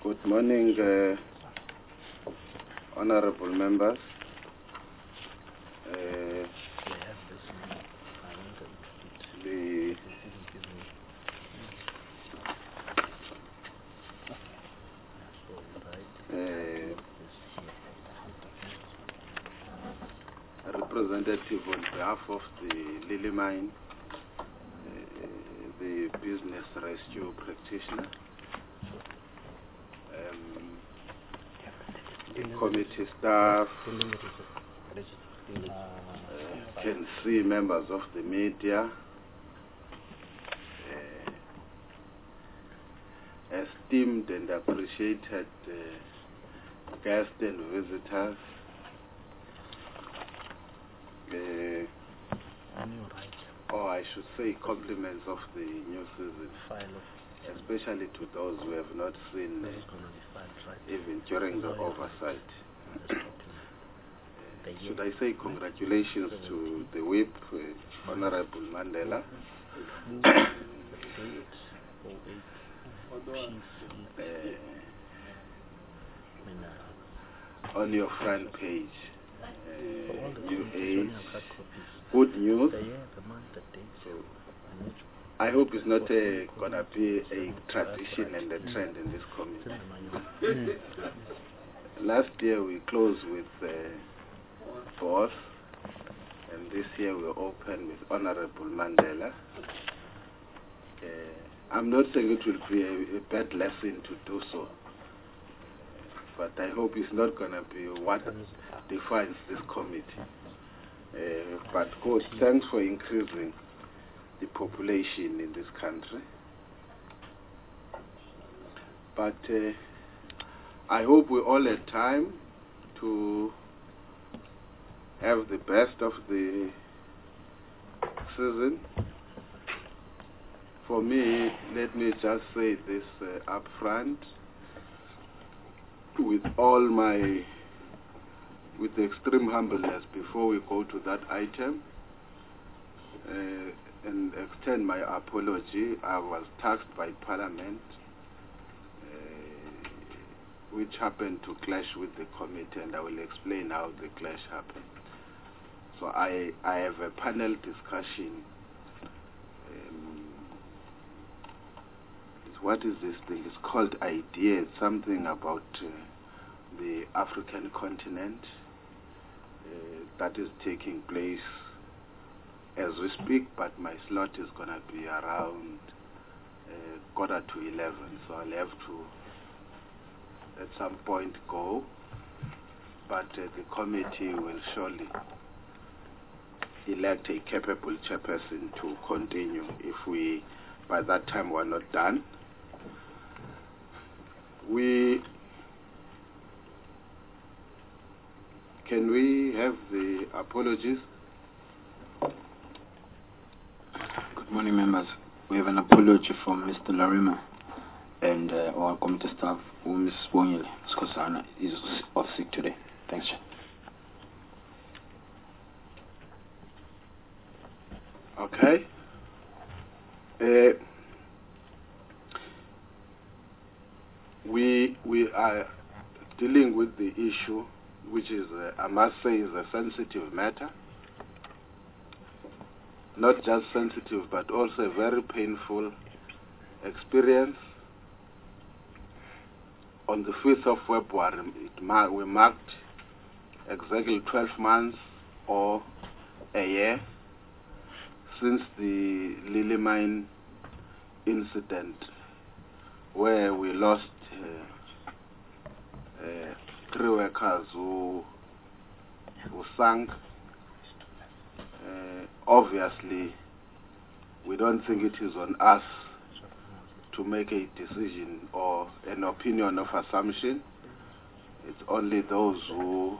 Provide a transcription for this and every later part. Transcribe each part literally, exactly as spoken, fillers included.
Good morning, uh, honorable members. Uh, the uh, representative on behalf of the Lily Mine, uh, the business rescue practitioner, um, the committee staff, uh, can see members of the media, uh, esteemed and appreciated uh, guests and visitors, uh, or I should say compliments of the new season, especially to those who have not seen uh, even during the oversight. Should I say congratulations to the whip, uh, Honorable Mandela, uh, on your front page, uh, New Age, good news. I hope it's not uh, going to be a tradition and a trend in this community. Last year we closed with uh, boss, and this year we open with Honorable Mandela. Uh, I'm not saying it will be a, a bad lesson to do so, but I hope it's not going to be what defines this committee. Uh, but God, thanks for increasing the population in this country. But uh, I hope we all had time to have the best of the season. For me, let me just say this uh, up front, with all my, with extreme humbleness before we go to that item, uh, and extend my apology. I was tasked by Parliament, uh, which happened to clash with the committee, and I will explain how the clash happened. So I, I have a panel discussion. Um, what is this thing? It's called IDEA. It's something about uh, the African continent uh, that is taking place as we speak, but my slot is going to be around uh, quarter to eleven, so I'll have to at some point go, but uh, the committee will surely elect a capable chairperson to continue if we, by that time, we're not done. We, can we have the apologies? Good morning, members. We have an apology from Mister Larima and uh, our committee staff, who Miz Bonyele Skosana is off sick today. Thanks, Chair. Okay. Uh, we we are dealing with the issue, which is, uh, I must say, is a sensitive matter. Not just sensitive, but also a very painful experience. On the fifth of February, it mar we marked exactly twelve months or a year since the Lily Mine incident, where we lost uh, uh, three workers who, who sank. Uh, obviously, we don't think it is on us to make a decision or an opinion of assumption. It's only those who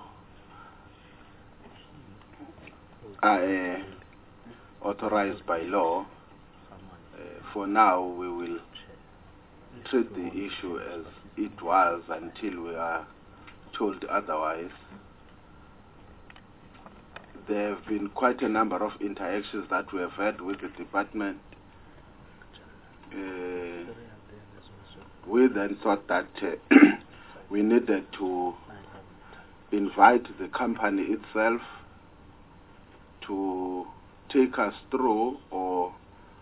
are uh, authorized by law. Uh, for now, we will treat the issue as it was until we are told otherwise. There have been quite a number of interactions that we have had with the department. Uh, we then thought that uh, we needed to invite the company itself to take us through or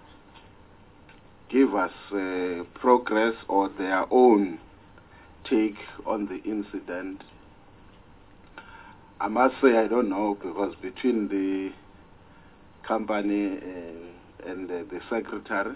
give us uh, progress or their own take on the incident. I must say I don't know, because between the company uh, and uh, the secretary,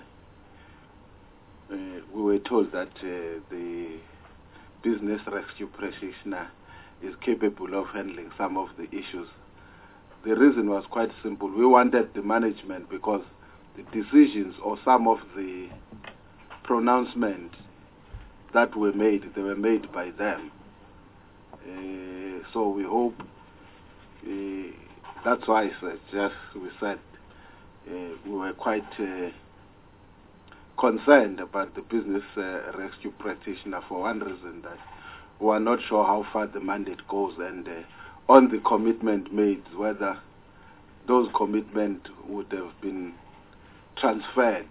uh, we were told that uh, the business rescue practitioner is capable of handling some of the issues. The reason was quite simple. We wanted the management, because the decisions or some of the pronouncements that were made, they were made by them. Uh, so we hope, uh, that's why I said, just we said, uh, we were quite uh, concerned about the business uh, rescue practitioner for one reason, that we are not sure how far the mandate goes, and uh, on the commitment made, whether those commitments would have been transferred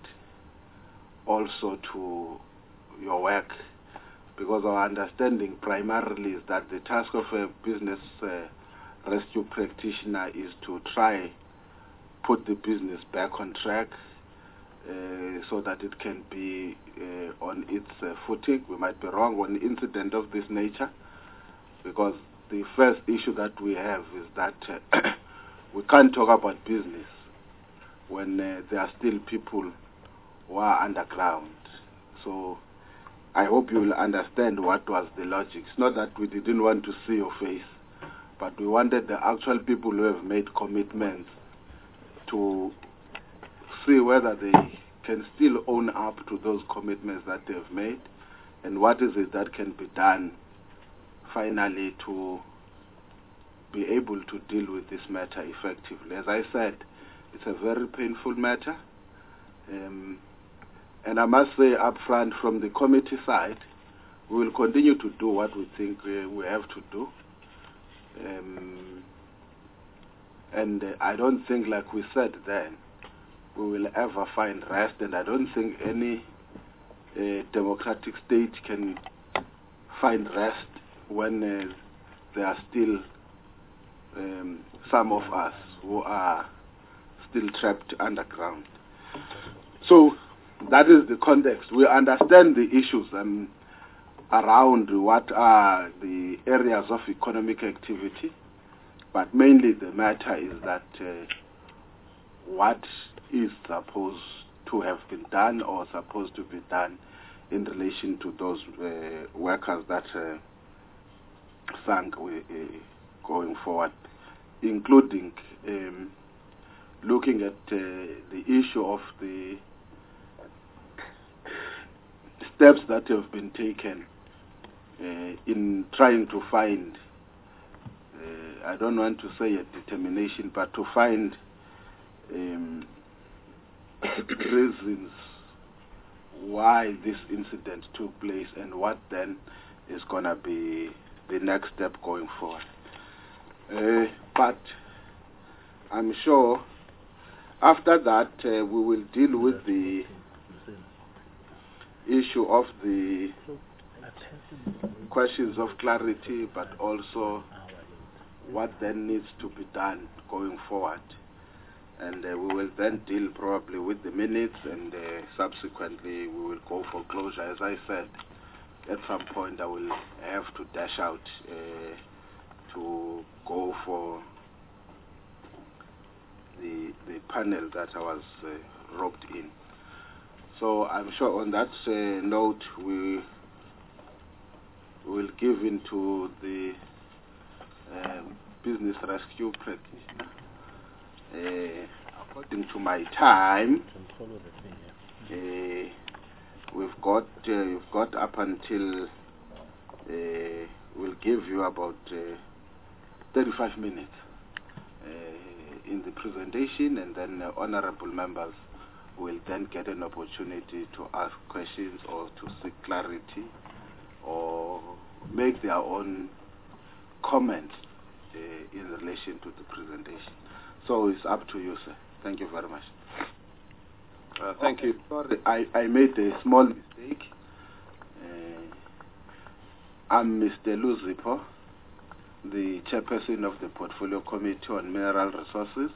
also to your work, because our understanding primarily is that the task of a business uh, rescue practitioner is to try put the business back on track uh, so that it can be uh, on its uh, footing. We might be wrong on an incident of this nature, because the first issue that we have is that uh, we can't talk about business when uh, there are still people who are underground. So I hope you will understand what was the logic. It's not that we didn't want to see your face, but we wanted the actual people who have made commitments to see whether they can still own up to those commitments that they've made, and what is it that can be done finally to be able to deal with this matter effectively. As I said, it's a very painful matter. Um, and I must say up front, from the committee side, we will continue to do what we think uh, we have to do. Um, and uh, I don't think, like we said then, we will ever find rest, and I don't think any uh, democratic state can find rest when uh, there are still um, some of us who are still trapped underground. So that is the context. We understand the issues um, around what are the areas of economic activity, but mainly the matter is that uh, what is supposed to have been done or supposed to be done in relation to those uh, workers that uh, sank uh, going forward, including um, looking at uh, the issue of the steps that have been taken uh, in trying to find, uh, I don't want to say a determination, but to find um, reasons why this incident took place, and what then is going to be the next step going forward. Uh, but I'm sure after that uh, we will deal with the issue of the questions of clarity, but also what then needs to be done going forward. And uh, we will then deal probably with the minutes, and uh, subsequently we will go for closure. As I said, at some point I will have to dash out uh, to go for the the panel that I was uh, roped in. So I'm sure on that uh, note we will give into the um, business rescue practitioner. Uh, according to my time, uh, we've got uh, we've got up until uh, we'll give you about uh, thirty-five minutes uh, in the presentation, and then uh, honorable members will then get an opportunity to ask questions or to seek clarity or make their own comments uh, in relation to the presentation. So it's up to you, sir. Thank you very much. Uh, thank okay. you. Sorry, I, I made a small mistake. Uh, I'm Mister Luzipo, the chairperson of the Portfolio Committee on Mineral Resources.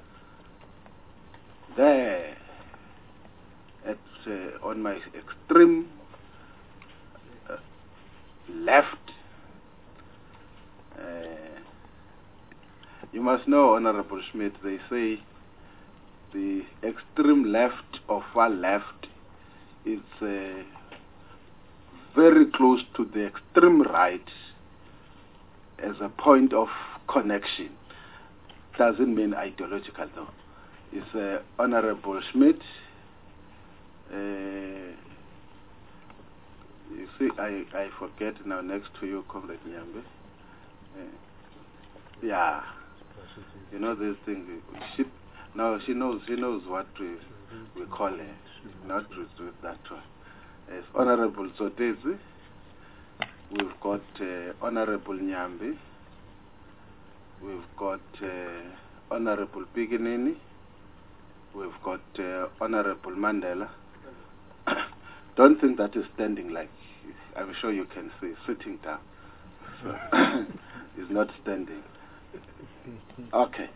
There, at, uh, on my extreme uh, left, uh, you must know, Honorable Schmidt, they say the extreme left or far left is uh, very close to the extreme right as a point of connection. Doesn't mean ideological though. It's uh, Honorable Schmidt. Uh, you see, I, I forget now, next to you, Comrade Nyambe. Uh, yeah. You know this thing. She, now she knows she knows what we, we call her. Not with, with that one. It's Honorable Zotezi. We've got uh, Honorable Nyambe. We've got uh, Honorable Piginini. We've got uh, Honorable Mandela. Don't think that is standing like, I'm sure you can see, sitting down. So, he's not standing. Okay.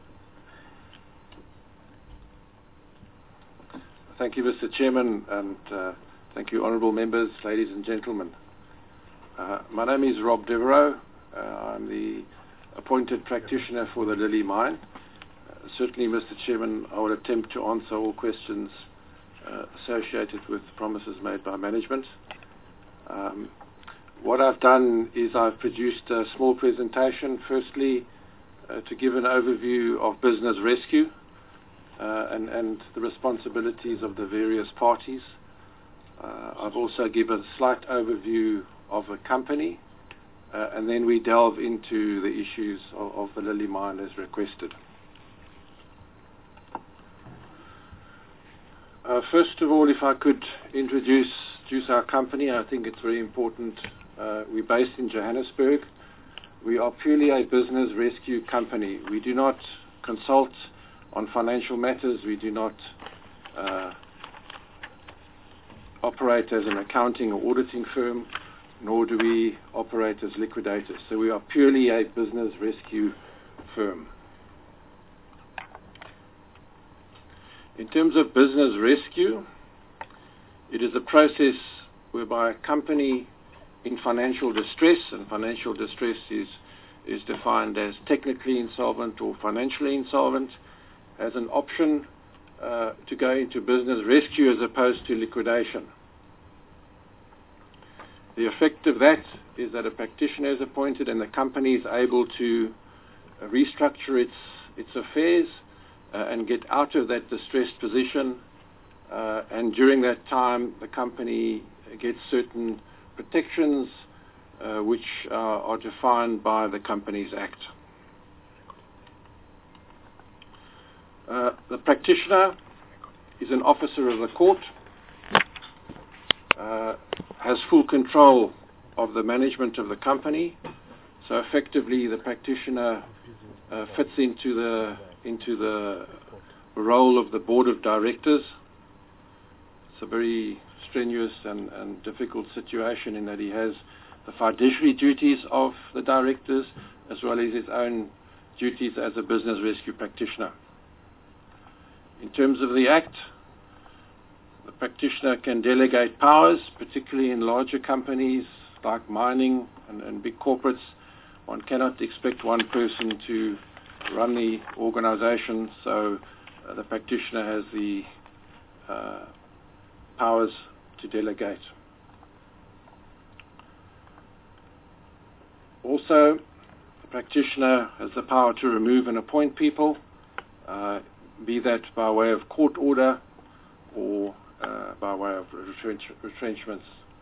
Thank you, Mister Chairman, and uh, thank you, honourable members, ladies and gentlemen. Uh, my name is Rob Devereaux. Uh, I'm the appointed practitioner for the Lily Mine. Uh, certainly, Mister Chairman, I will attempt to answer all questions uh, associated with promises made by management. Um, what I've done is I've produced a small presentation, firstly, uh, to give an overview of business rescue uh, and, and the responsibilities of the various parties. Uh, I've also given a slight overview of a company, uh, and then we delve into the issues of, of the Lily Mine as requested. Uh, first of all, if I could introduce, introduce our company, I think it's very important. Uh, we're based in Johannesburg. We are purely a business rescue company. We do not consult on financial matters. We do not uh, operate as an accounting or auditing firm, nor do we operate as liquidators. So we are purely a business rescue firm. In terms of business rescue, it is a process whereby a company in financial distress, and financial distress is, is defined as technically insolvent or financially insolvent, has an option uh, to go into business rescue as opposed to liquidation. The effect of that is that a practitioner is appointed and the company is able to uh, restructure its, its affairs uh, and get out of that distressed position, uh, and during that time the company gets certain protections uh, which uh, are defined by the Companies Act. Uh, the practitioner is an officer of the court, uh, has full control of the management of the company, so effectively the practitioner uh, fits into the into the role of the board of directors. It's a very strenuous and, and difficult situation in that he has the fiduciary duties of the directors as well as his own duties as a business rescue practitioner. In terms of the Act, the practitioner can delegate powers, particularly in larger companies like mining and, and big corporates. One cannot expect one person to run the organization, so uh, the practitioner has the uh, powers to delegate. Also, the practitioner has the power to remove and appoint people, uh, be that by way of court order or uh, by way of retrench retrenchments.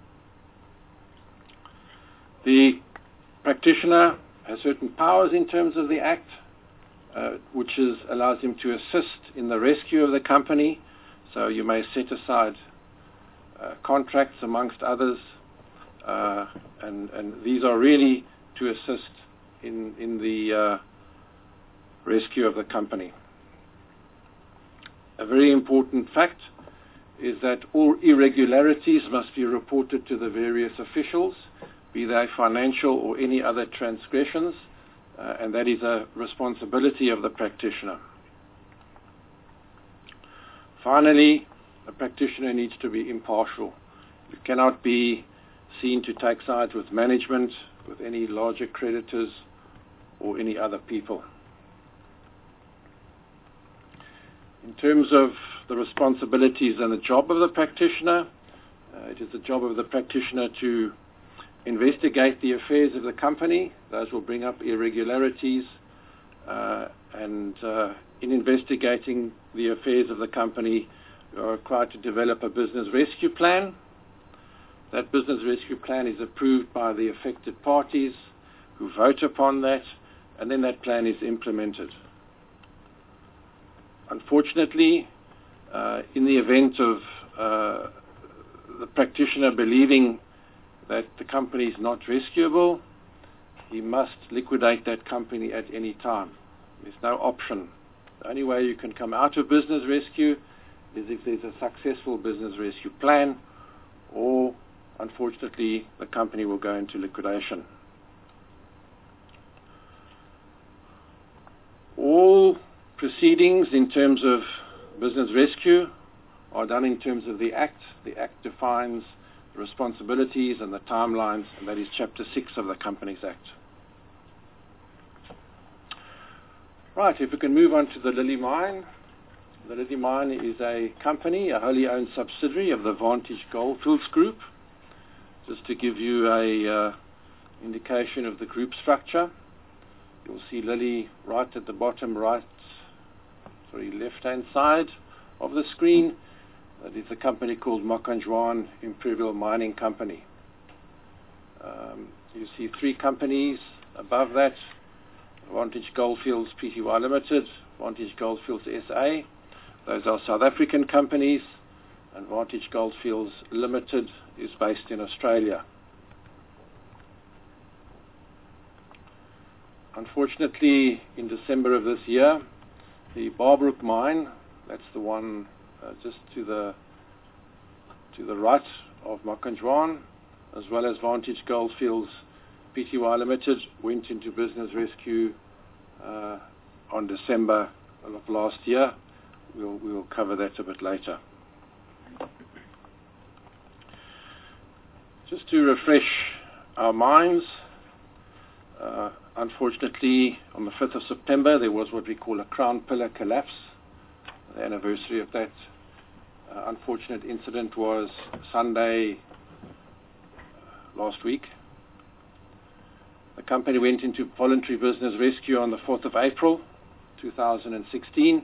The practitioner has certain powers in terms of the Act, uh, which is, allows him to assist in the rescue of the company. So you may set aside uh, contracts amongst others, uh, and, and these are really to assist in, in the uh, rescue of the company. A very important fact is that all irregularities must be reported to the various officials, be they financial or any other transgressions, uh, and that is a responsibility of the practitioner. Finally, a practitioner needs to be impartial. You cannot be seen to take sides with management, with any larger creditors, or any other people. In terms of the responsibilities and the job of the practitioner, uh, it is the job of the practitioner to investigate the affairs of the company. Those will bring up irregularities, uh, and uh, in investigating the affairs of the company, you are required to develop a business rescue plan. That business rescue plan is approved by the affected parties who vote upon that, and then that plan is implemented. Unfortunately, uh, in the event of uh, the practitioner believing that the company is not rescuable, he must liquidate that company at any time. There's no option. The only way you can come out of business rescue is if there's a successful business rescue plan, or unfortunately the company will go into liquidation. All proceedings in terms of business rescue are done in terms of the Act. The Act defines the responsibilities and the timelines, and that is Chapter six of the Companies Act. Right, if we can move on to the Lily Mine. The Lily Mine is a company, a wholly owned subsidiary of the Vantage Goldfields Group. Just to give you a uh, indication of the group structure, you'll see Lily right at the bottom right, sorry, left-hand side of the screen. That is a company called Mokantjwan Imperial Mining Company. Um, you see three companies above that: Vantage Goldfields Pty Limited, Vantage Goldfields S A. Those are South African companies, and Vantage Goldfields Limited is based in Australia. Unfortunately, in December of this year, the Barbrook mine, that's the one uh, just to the to the right of Mokantjwan, as well as Vantage Goldfields Pty Limited, went into business rescue uh, on December of last year. We'll, we'll cover that a bit later. Just to refresh our minds, uh, unfortunately, on the fifth of September, there was what we call a crown pillar collapse. The anniversary of that uh, unfortunate incident was Sunday uh, last week. The company went into voluntary business rescue on the fourth of April two thousand sixteen.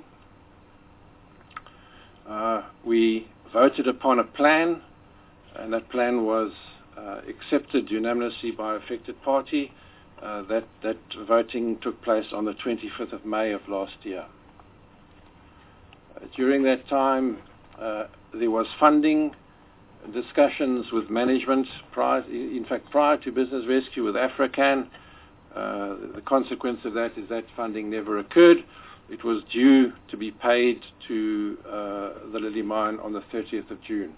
Uh, we voted upon a plan, and that plan was uh, accepted unanimously by affected party. Uh, that, that voting took place on the twenty-fifth of May of last year. Uh, during that time, uh, there was funding discussions with management, prior, in fact prior to business rescue with African. Uh, the consequence of that is that funding never occurred. It was due to be paid to uh, the Lily Mine on the thirtieth of June.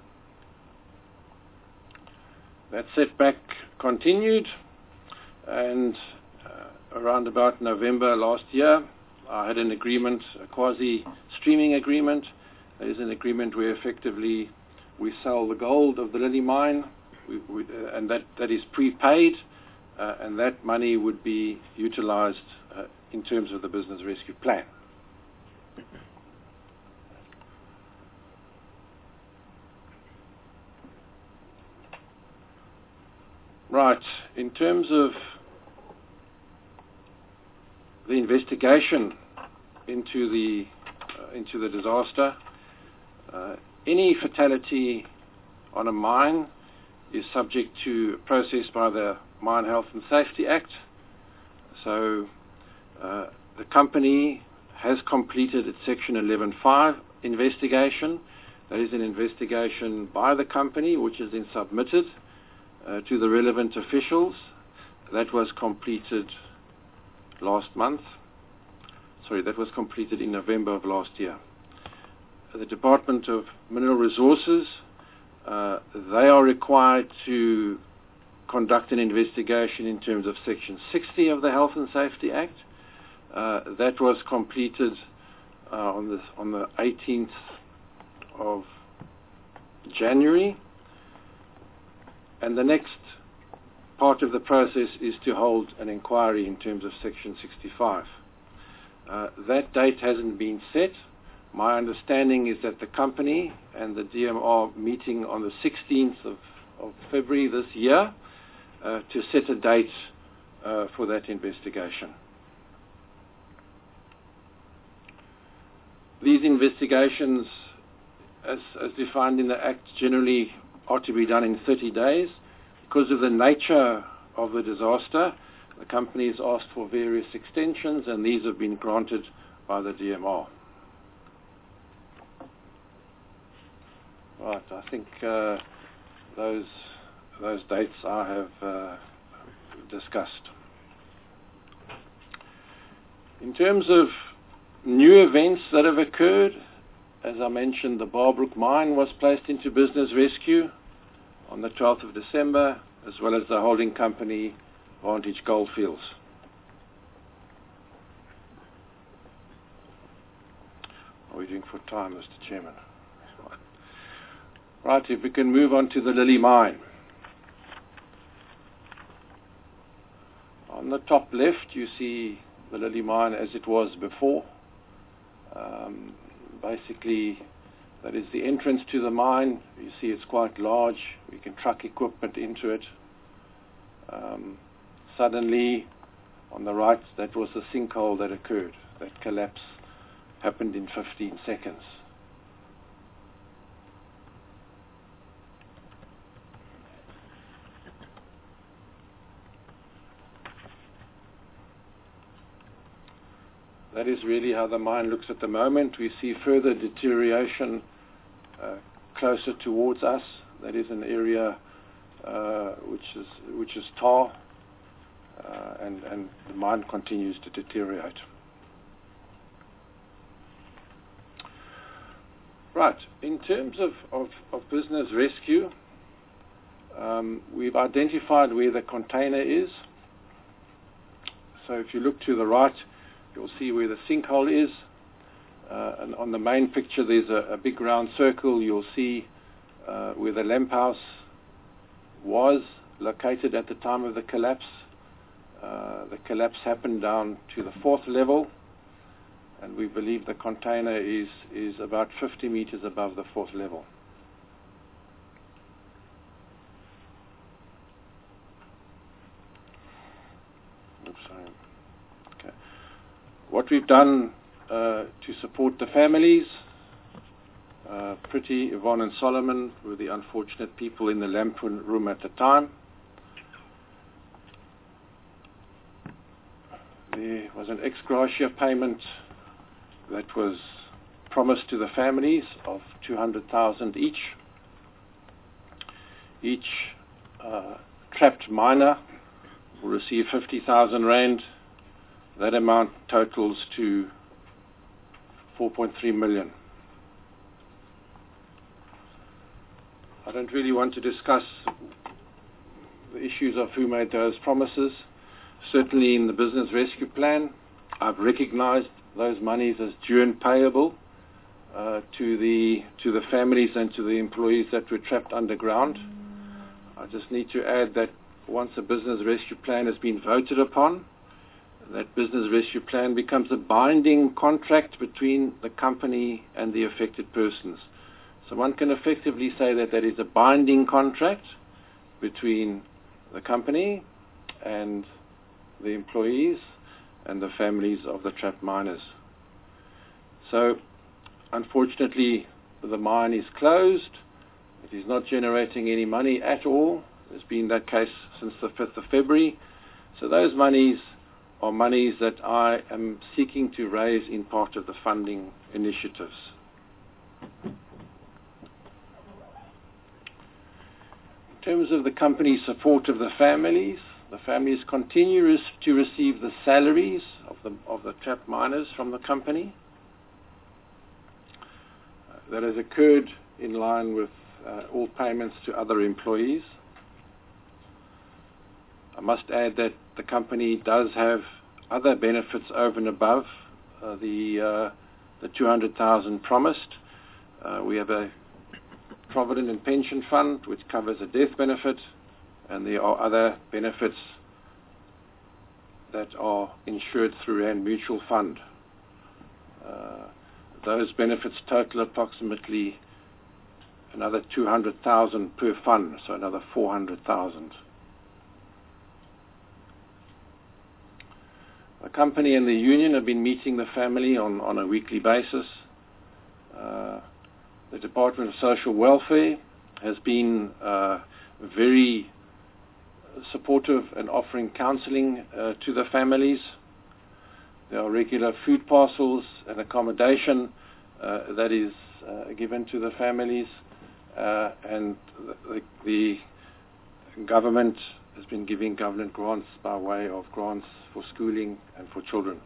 That setback continued, and uh, around about November last year, I had an agreement, a quasi-streaming agreement. That is an agreement where effectively we sell the gold of the Lily Mine, we, we, uh, and that, that is prepaid, uh, and that money would be utilized uh, in terms of the business rescue plan. Right, in terms of the investigation into the uh, into the disaster, uh, any fatality on a mine is subject to process by the Mine Health and Safety Act. So uh, the company has completed its Section eleven five investigation. That is an investigation by the company which has been submitted uh, to the relevant officials. That was completed last month. Sorry, that was completed in November of last year. The Department of Mineral Resources, uh, they are required to conduct an investigation in terms of Section sixty of the Health and Safety Act. Uh, that was completed uh, on, the, on the eighteenth of January. And the next part of the process is to hold an inquiry in terms of Section sixty-five. Uh, that date hasn't been set. My understanding is that the company and the D M R meeting on the sixteenth of, of February this year uh, to set a date uh, for that investigation. These investigations, as, as defined in the Act, generally are to be done in thirty days. Because of the nature of the disaster, the company has asked for various extensions, and these have been granted by the D M R. Right, I think uh, those those dates I have uh, discussed. In terms of new events that have occurred, as I mentioned, the Barbrook mine was placed into business rescue on the twelfth of December, as well as the holding company, Vantage Goldfields. How are we doing for time, Mister Chairman? Right, if we can move on to the Lily mine. On the top left, you see the Lily mine as it was before. Um, basically, that is the entrance to the mine. You see it's quite large. We can truck equipment into it. Um, suddenly, on the right, that was the sinkhole that occurred. That collapse happened in fifteen seconds. That is really how the mine looks at the moment. We see further deterioration uh, closer towards us. That is an area uh, which is which is tar, uh, and and the mine continues to deteriorate. Right. In terms of of, of business rescue, um, we've identified where the container is. So if you look to the right, you'll see where the sinkhole is, uh, and on the main picture there's a, a big round circle. You'll see uh, where the lamp house was located at the time of the collapse. Uh, the collapse happened down to the fourth level, and we believe the container is, is about fifty meters above the fourth level. Oops, sorry. Okay. What we've done uh, to support the families, uh, Pretty, Yvonne and Solomon were the unfortunate people in the lamp room at the time. There was an ex gratia payment that was promised to the families of two hundred thousand each. Each uh, trapped miner will receive fifty thousand rand. That amount totals to four point three million. I don't really want to discuss the issues of who made those promises. Certainly in the business rescue plan, I've recognized those monies as due and payable uh, to the to the families and to the employees that were trapped underground. I just need to add that once a business rescue plan has been voted upon, that business rescue plan becomes a binding contract between the company and the affected persons. So one can effectively say that that is a binding contract between the company and the employees and the families of the trapped miners. So unfortunately, the mine is closed. It is not generating any money at all. There's been that case since the fifth of February. So those monies are monies that I am seeking to raise in part of the funding initiatives. In terms of the company's support of the families, the families continue res- to receive the salaries of the of the trapped miners from the company. Uh, that has occurred in line with uh, all payments to other employees. I must add that the company does have other benefits over and above uh, the uh, the two hundred thousand promised. Uh, we have a provident and pension fund which covers a death benefit, and there are other benefits that are insured through Rand Mutual Fund. Uh, those benefits total approximately another two hundred thousand per fund, so another four hundred thousand. The company and the union have been meeting the family on, on a weekly basis. Uh, the Department of Social Welfare has been uh, very supportive and offering counseling uh, to the families. There are regular food parcels and accommodation uh, that is uh, given to the families, uh, and the, the government has been giving government grants by way of grants for schooling and for children.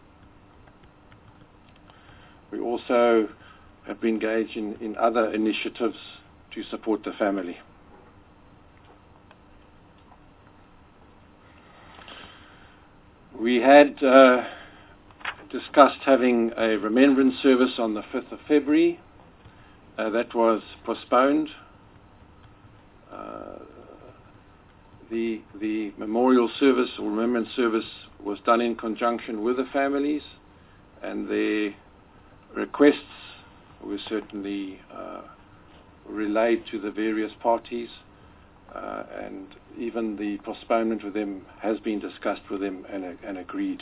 We also have been engaged in, in other initiatives to support the family. We had uh, discussed having a remembrance service on the fifth of February. Uh, that was postponed. Uh, the, the memorial service or remembrance service was done in conjunction with the families, and their requests were certainly uh, relayed to the various parties, uh, and even the postponement with them has been discussed with them and, and agreed.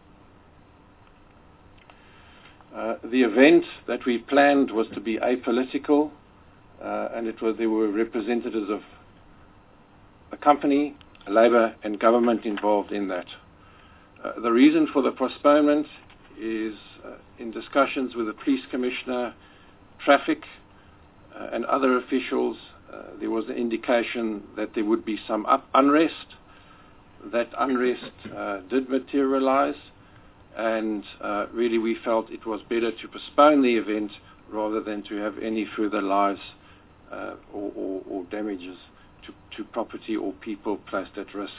Uh, the event that we planned was to be apolitical, uh, and it was there were representatives of the company, Labour and government involved in that. Uh, the reason for the postponement is uh, in discussions with the police commissioner, traffic, uh, and other officials, uh, there was an indication that there would be some up unrest. That unrest uh, did materialize, and uh, really we felt it was better to postpone the event rather than to have any further lives uh, or, or, or damages to, to property or people placed at risk.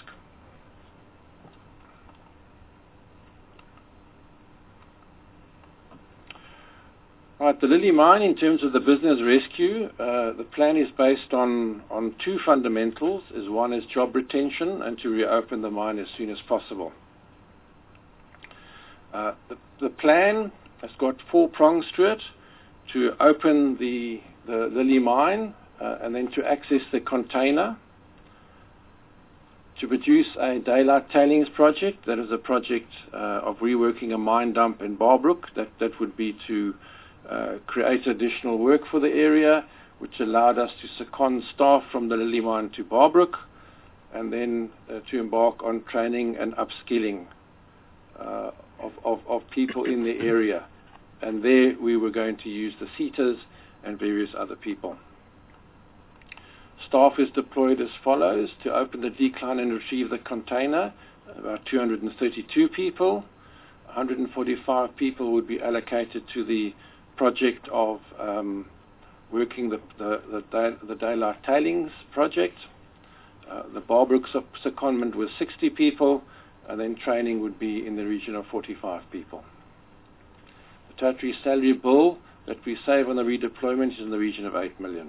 Right, the Lily Mine, in terms of the business rescue, uh, the plan is based on, on two fundamentals. Is one is job retention and to reopen the mine as soon as possible. Uh, the, the plan has got four prongs to it: to open the, the Lily Mine, uh, and then to access the container, to produce a daylight tailings project. That is a project uh, of reworking a mine dump in Barbrook. That, that would be to uh, create additional work for the area, which allowed us to second staff from the Lily Mine to Barbrook, and then uh, to embark on training and upskilling uh, of, of, of people in the area. And there we were going to use the seaters and various other people. Staff is deployed as follows: to open the decline and retrieve the container, about two hundred thirty-two people. one hundred forty-five people would be allocated to the project of um, working the, the, the, day, the daylight tailings project. Uh, the Barbrook secondment was sixty people, and then training would be in the region of forty-five people. The total salary bill that we save on the redeployment is in the region of eight million.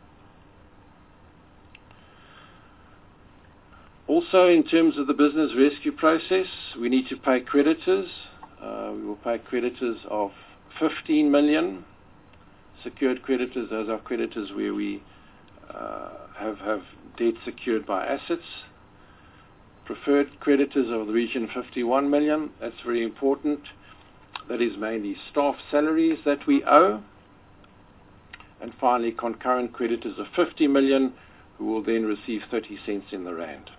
Also, in terms of the business rescue process, we need to pay creditors. Uh, we will pay creditors of fifteen million. Secured creditors, those are creditors where we uh, have, have debt secured by assets. Preferred creditors of the region fifty-one million. That's very important. That is mainly staff salaries that we owe. And finally, concurrent creditors of fifty million, who will then receive thirty cents in the rand.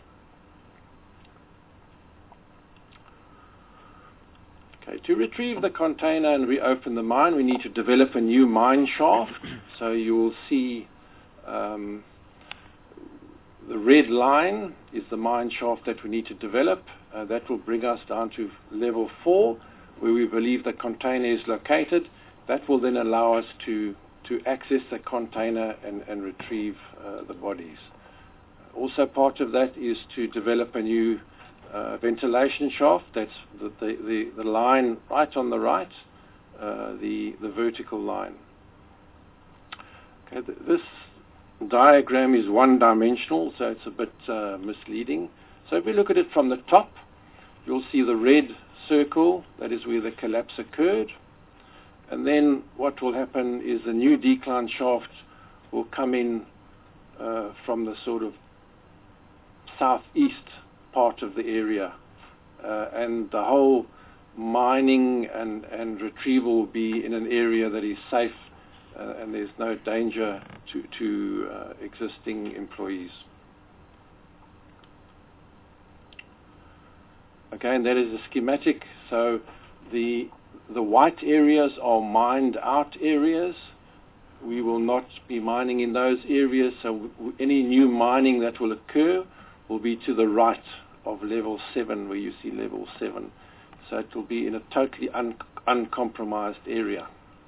Okay, to retrieve the container and reopen the mine, we need to develop a new mine shaft. So you will see um, the red line is the mine shaft that we need to develop. Uh, that will bring us down to level four, where we believe the container is located. That will then allow us to, to access the container and, and retrieve uh, the bodies. also part of that is to develop a new uh, ventilation shaft. That's the, the, the, the line right on the right, uh, the, the vertical line. Okay, th this diagram is one-dimensional, so it's a bit uh, misleading. So if we look at it from the top, you'll see the red circle, that is where the collapse occurred. And then what will happen is the new decline shaft will come in uh, from the sort of southeast part of the area. Uh, and the whole mining and, and retrieval will be in an area that is safe uh, and there's no danger to, to uh, existing employees. Again, that is a schematic. So the, the white areas are mined out areas. We will not be mining in those areas, so w any new mining that will occur will be to the right of level seven, where you see level seven. So it will be in a totally un uncompromised area.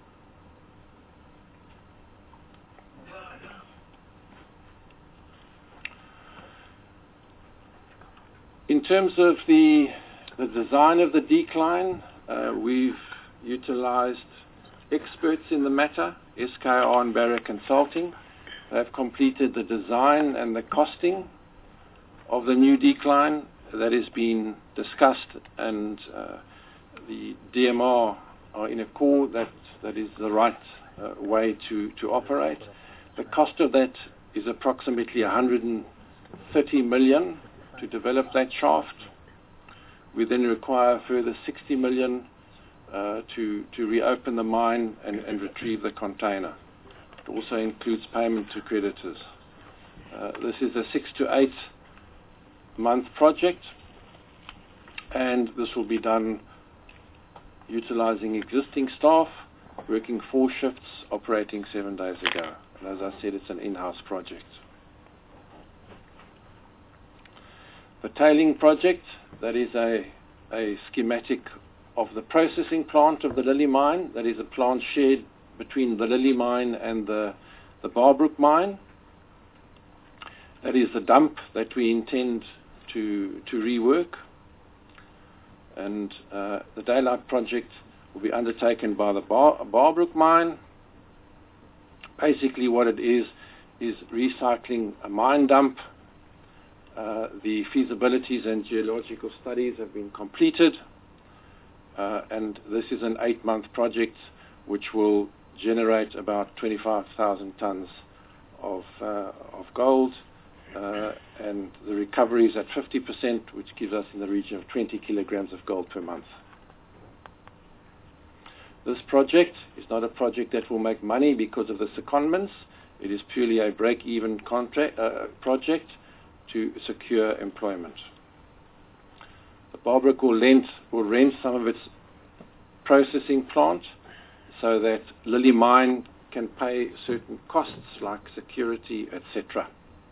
In terms of the, the design of the decline, uh, we've utilized experts in the matter, S K R and Barra Consulting. They've completed the design and the costing of the new decline that has been discussed, and uh, the D M R are in accord that that is the right uh, way to, to operate. The cost of that is approximately one hundred thirty million to develop that shaft. We then require a further sixty million uh, to, to reopen the mine and, and retrieve the container. It also includes payment to creditors. Uh, this is a six to eight month project, and this will be done utilizing existing staff, working four shifts, operating seven days ago. And as I said, it's an in-house project. The tailing project, that is a, a schematic of the processing plant of the Lily mine. That is a plant shared between the Lily mine and the, the Barbrook mine. That is the dump that we intend to, to rework. And uh, the Daylight project will be undertaken by the Bar Barbrook mine. Basically what it is, is recycling a mine dump. Uh, the feasibilities and geological studies have been completed, uh, and this is an eight-month project which will generate about twenty-five thousand tons of, uh, of gold, uh, and the recovery is at fifty percent, which gives us in the region of twenty kilograms of gold per month. This project is not a project that will make money because of the secondments. It is purely a break-even contract uh, project to secure employment. The Barbrook will rent, will rent some of its processing plant so that Lily Mine can pay certain costs like security, et cetera.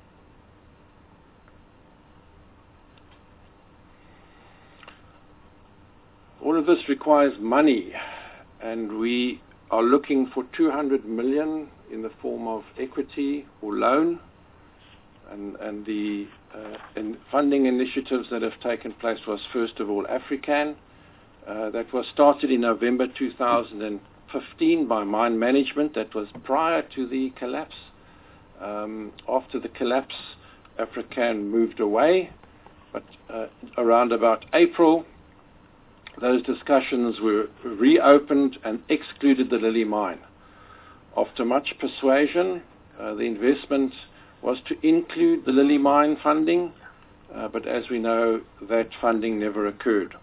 All of this requires money, and we are looking for two hundred million in the form of equity or loan. And, and the uh, in funding initiatives that have taken place was, first of all, African. Uh, that was started in November two thousand fifteen by Mine Management. That was prior to the collapse. Um, after the collapse, African moved away. But uh, around about April, those discussions were reopened and excluded the Lily Mine. After much persuasion, uh, the investment was to include the Lily Mine funding, uh, but as we know, that funding never occurred.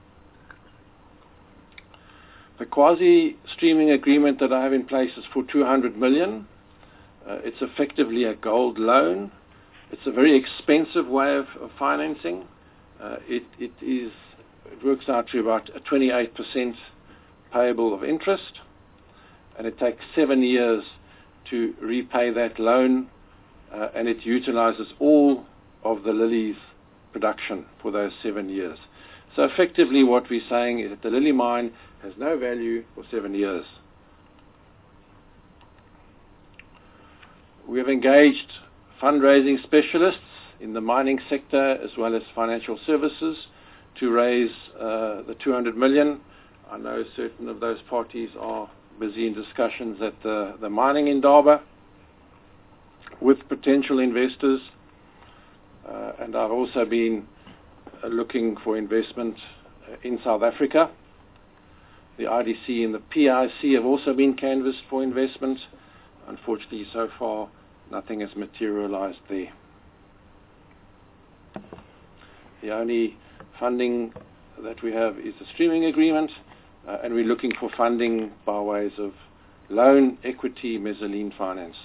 The quasi-streaming agreement that I have in place is for two hundred million. Uh, it's effectively a gold loan. It's a very expensive way of, of financing. Uh, it, it, is, it works out to about a twenty-eight percent payable of interest, and it takes seven years to repay that loan. Uh, and it utilizes all of the Lily's production for those seven years. So effectively what we're saying is that the Lily mine has no value for seven years. We have engaged fundraising specialists in the mining sector as well as financial services to raise uh, the two hundred million. I know certain of those parties are busy in discussions at the, the mining Indaba with potential investors, uh, and I've also been uh, looking for investment in South Africa. The I D C and the P I C have also been canvassed for investment. Unfortunately, so far, nothing has materialized there. The only funding that we have is the streaming agreement, uh, and we're looking for funding by ways of loan, equity, mezzanine finance.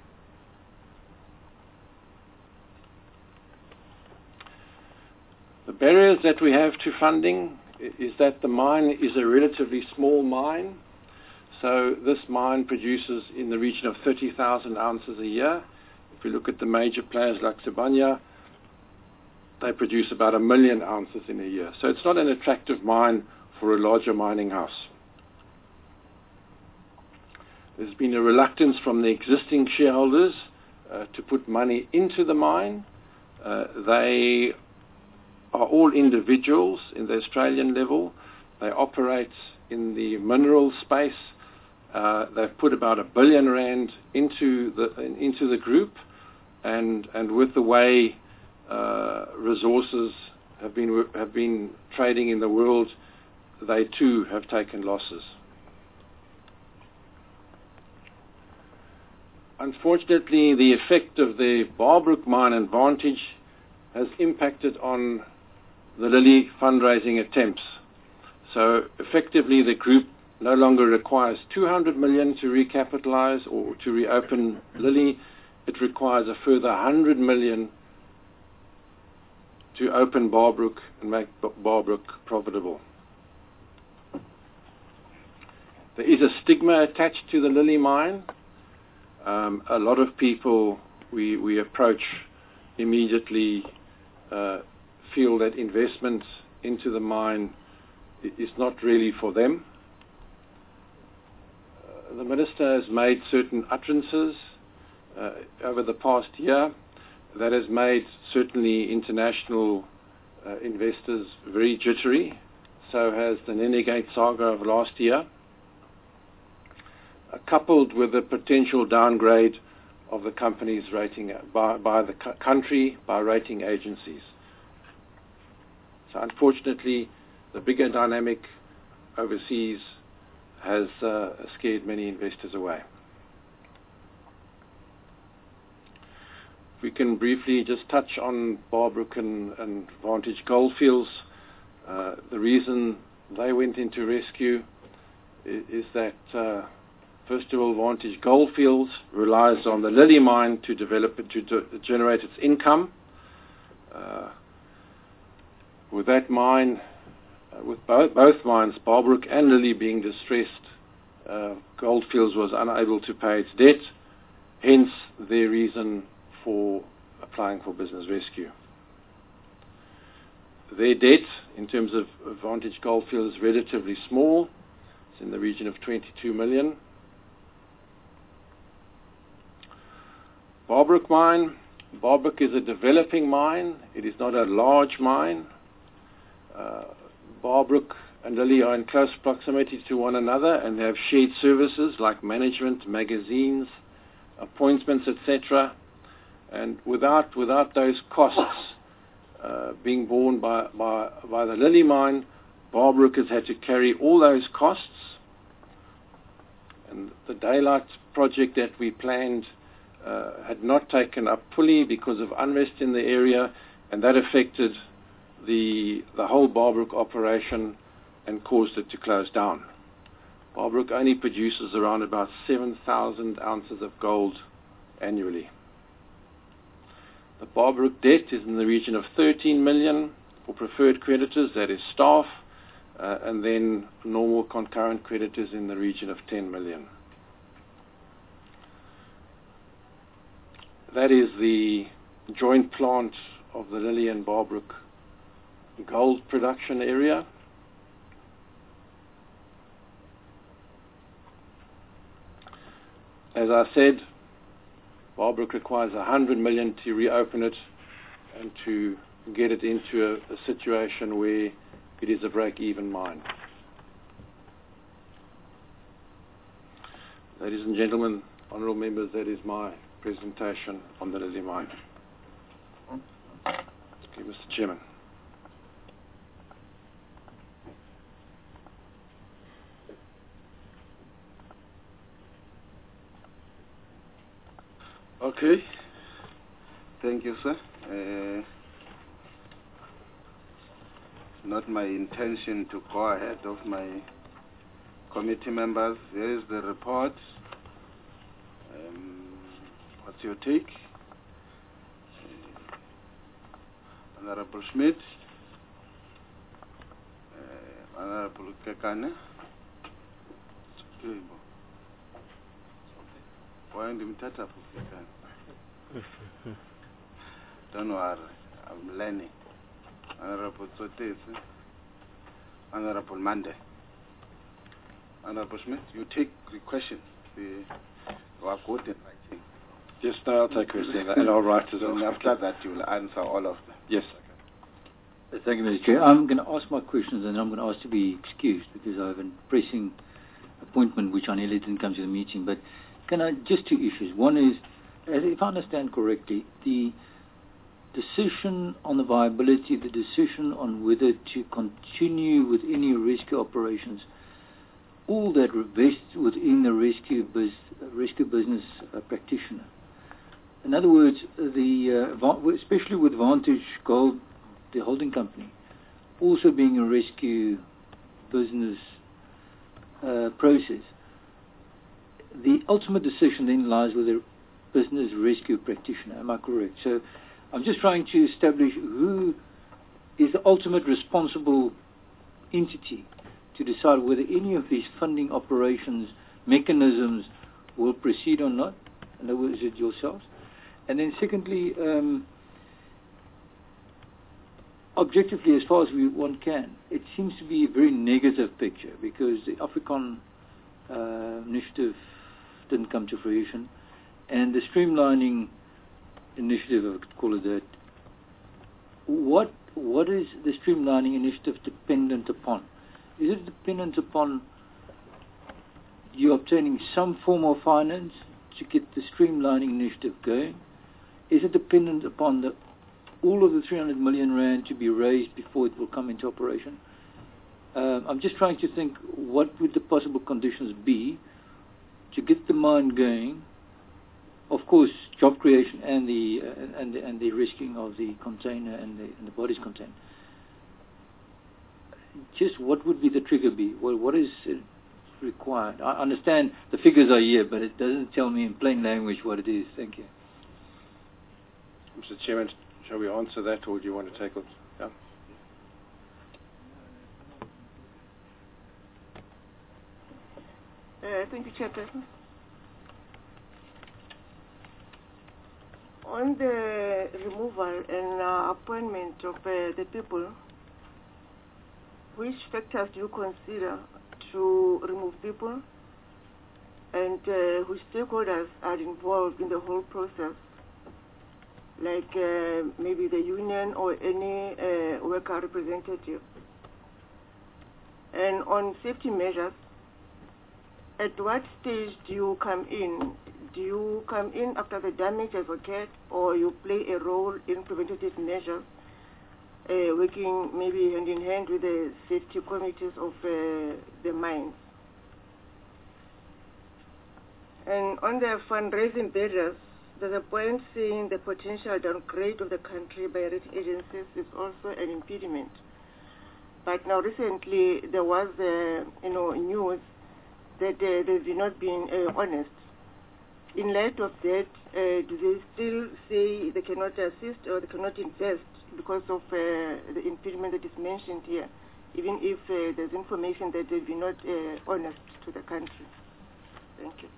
The barriers that we have to funding is that the mine is a relatively small mine. So this mine produces in the region of thirty thousand ounces a year. If we look at the major players like Sibanye, they produce about a million ounces in a year. So it's not an attractive mine for a larger mining house. There's been a reluctance from the existing shareholders uh, to put money into the mine. Uh, they are all individuals in the Australian level. They operate in the mineral space. Uh, they've put about a billion rand into the into the group, and and with the way uh, resources have been have been trading in the world, they too have taken losses. Unfortunately, the effect of the Barbrook mine and Vantage has impacted on the Lily fundraising attempts. So effectively, the group no longer requires two hundred million to recapitalize or to reopen Lily. It requires a further one hundred million to open Barbrook and make Barbrook profitable. There is a stigma attached to the Lily mine. Um, a lot of people we, we approach immediately uh, feel that investment into the mine is not really for them. Uh, the Minister has made certain utterances uh, over the past year that has made certainly international uh, investors very jittery. So has the Nenegate saga of last year, uh, coupled with the potential downgrade of the company's rating by, by the cu- country, by rating agencies. So unfortunately, the bigger dynamic overseas has uh, scared many investors away. If we can briefly just touch on Barbrook and, and Vantage Goldfields, uh, the reason they went into rescue is, is that, uh, first of all, Vantage Goldfields relies on the Lily mine to develop it, to, to generate its income. Uh, with that mine, uh, with both, both mines, Barbrook and Lily being distressed, uh, Goldfields was unable to pay its debt, hence their reason for applying for business rescue. Their debt, in terms of Vantage Goldfields, is relatively small. It's in the region of twenty-two million. Barbrook mine. Barbrook is a developing mine. It is not a large mine. Uh, Barbrook and Lily are in close proximity to one another and have shared services like management, magazines, appointments, et cetera. And without without those costs uh, being borne by, by by the Lily mine, Barbrook has had to carry all those costs. And the Daylight project that we planned uh, had not taken up fully because of unrest in the area, and that affected the the whole Barbrook operation and caused it to close down. Barbrook only produces around about seven thousand ounces of gold annually. The Barbrook debt is in the region of thirteen million for preferred creditors, that is staff, uh, and then normal concurrent creditors in the region of ten million. That is the joint plant of the Lily and Barbrook gold production area. As I said, Barbrook requires one hundred million to reopen it, and to get it into a, a situation where it is a break-even mine. Ladies and gentlemen, honourable members, that is my presentation on the Lily mine. Okay, Mister Chairman. Okay. Thank you, sir. Uh, not my intention to go ahead of my committee members. Here is the report. Um, what's your take? Uh, Honorable Schmidt, uh, Honorable Kekane. Why am I Kekane? Don't worry, I'm learning. Honorable Sotes, Honorable Mande. Honorable Schmidt, you take the questions. You are good in writing. Yes, no, I'll take questions and I'll write as well. And after that, you will answer all of them. Yes. Thank you, Mister Chair. I'm going to ask my questions and I'm going to ask to be excused because I have a pressing appointment which I nearly didn't come to the meeting. But can I, just two issues. One is, if I understand correctly, the decision on the viability, the decision on whether to continue with any rescue operations, all that rests within the rescue, bus rescue business uh, practitioner. In other words, the uh, especially with Vantage Gold, the holding company, also being a rescue business uh, process, the ultimate decision then lies with the business rescue practitioner. Am I correct? So I'm just trying to establish who is the ultimate responsible entity to decide whether any of these funding operations mechanisms will proceed or not. In other words, is it yourselves? And then secondly, um, objectively, as far as we one can, it seems to be a very negative picture because the African uh, initiative didn't come to fruition, and the streamlining initiative, I would call it that. What what is the streamlining initiative dependent upon? Is it dependent upon you obtaining some form of finance to get the streamlining initiative going? Is it dependent upon the all of the three hundred million rand to be raised before it will come into operation? Um, I'm just trying to think what would the possible conditions be to get the mine going. Of course, job creation and the uh, and the, and the risking of the container and the, and the bodies contained. Just what would be the trigger be? Well, what is uh, required? I understand the figures are here, but it doesn't tell me in plain language what it is. Thank you. Mister Chairman, shall we answer that, or do you want to take it? Yeah. Uh, thank you, Chairperson. On the removal and uh, appointment of uh, the people, which factors do you consider to remove people, and uh, which stakeholders are involved in the whole process, like uh, maybe the union or any uh, worker representative? And on safety measures, at what stage do you come in? Do you come in after the damage has occurred, or you play a role in preventative measures, uh, working maybe hand in hand with the safety committees of uh, the mines? And on the fundraising barriers, there's a point saying the potential downgrade of the country by rating agencies is also an impediment. But now recently there was, uh, you know, news that uh, they've not been uh, honest. In light of that, uh, do they still say they cannot assist or they cannot invest because of uh, the impediment that is mentioned here, even if uh, there's information that they've been not uh, honest to the country? Thank you.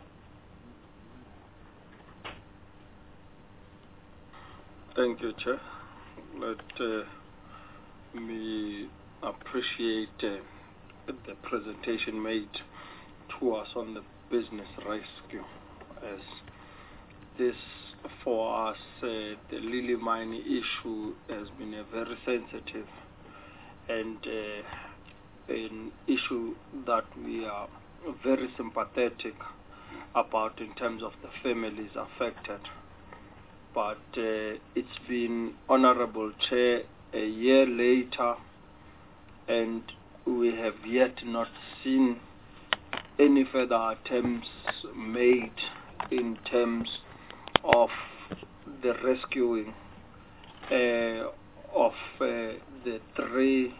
Thank you, Chair. Let uh, me appreciate uh, the presentation made to us on the business rescue, as this for us, uh, the Lily Mine issue has been a very sensitive and uh, an issue that we are very sympathetic about in terms of the families affected. But uh, it's been, Honorable Chair, a year later, and we have yet not seen any further attempts made in terms of the rescuing uh, of uh, the three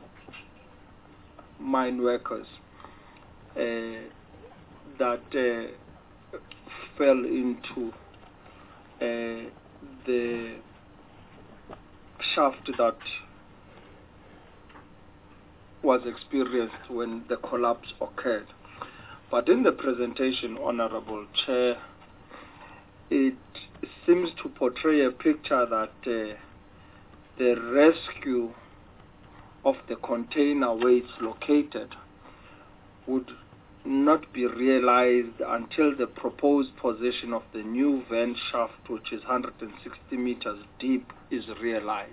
mine workers uh, that uh, fell into uh, the shaft that was experienced when the collapse occurred. But in the presentation, Honorable Chair, it seems to portray a picture that uh, the rescue of the container where it's located would not be realized until the proposed position of the new vent shaft, which is one hundred sixty meters deep, is realized.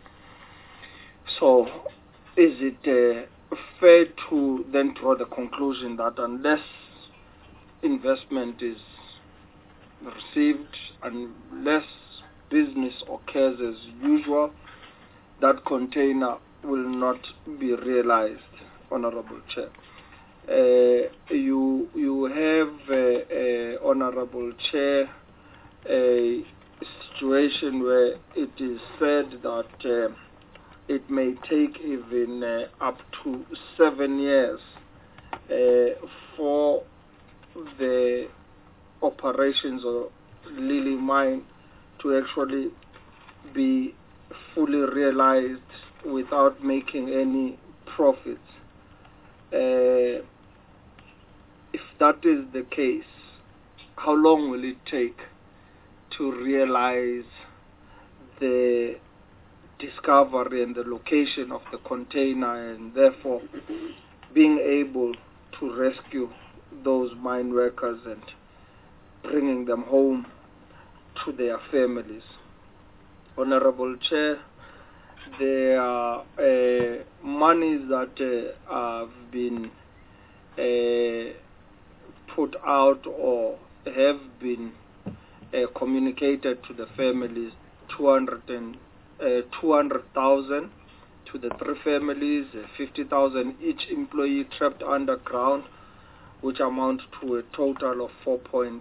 So, is it uh, fair to then draw the conclusion that unless investment is received, unless business occurs as usual, that container will not be realized, Honorable Chair? Uh, you you have, uh, uh, Honorable Chair, a situation where it is said that uh, it may take even uh, up to seven years uh, for the operations of Lily Mine to actually be fully realized without making any profits. Uh, if that is the case, how long will it take to realize the discovery and the location of the container, and therefore being able to rescue those mine workers and bringing them home to their families? Honorable Chair, there are uh, monies that uh, have been uh, put out or have been uh, communicated to the families, two hundred thousand to the three families, uh, fifty thousand each employee trapped underground, which amount to a total of four point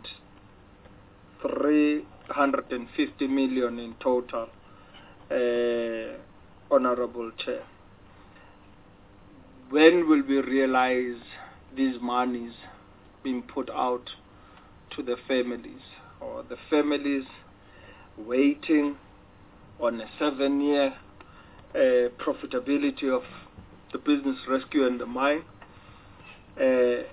three fifty million in total, uh, Honorable Chair. When will we realize these monies being put out to the families, or the families waiting on a seven-year uh, profitability of the business rescue and the mine, uh,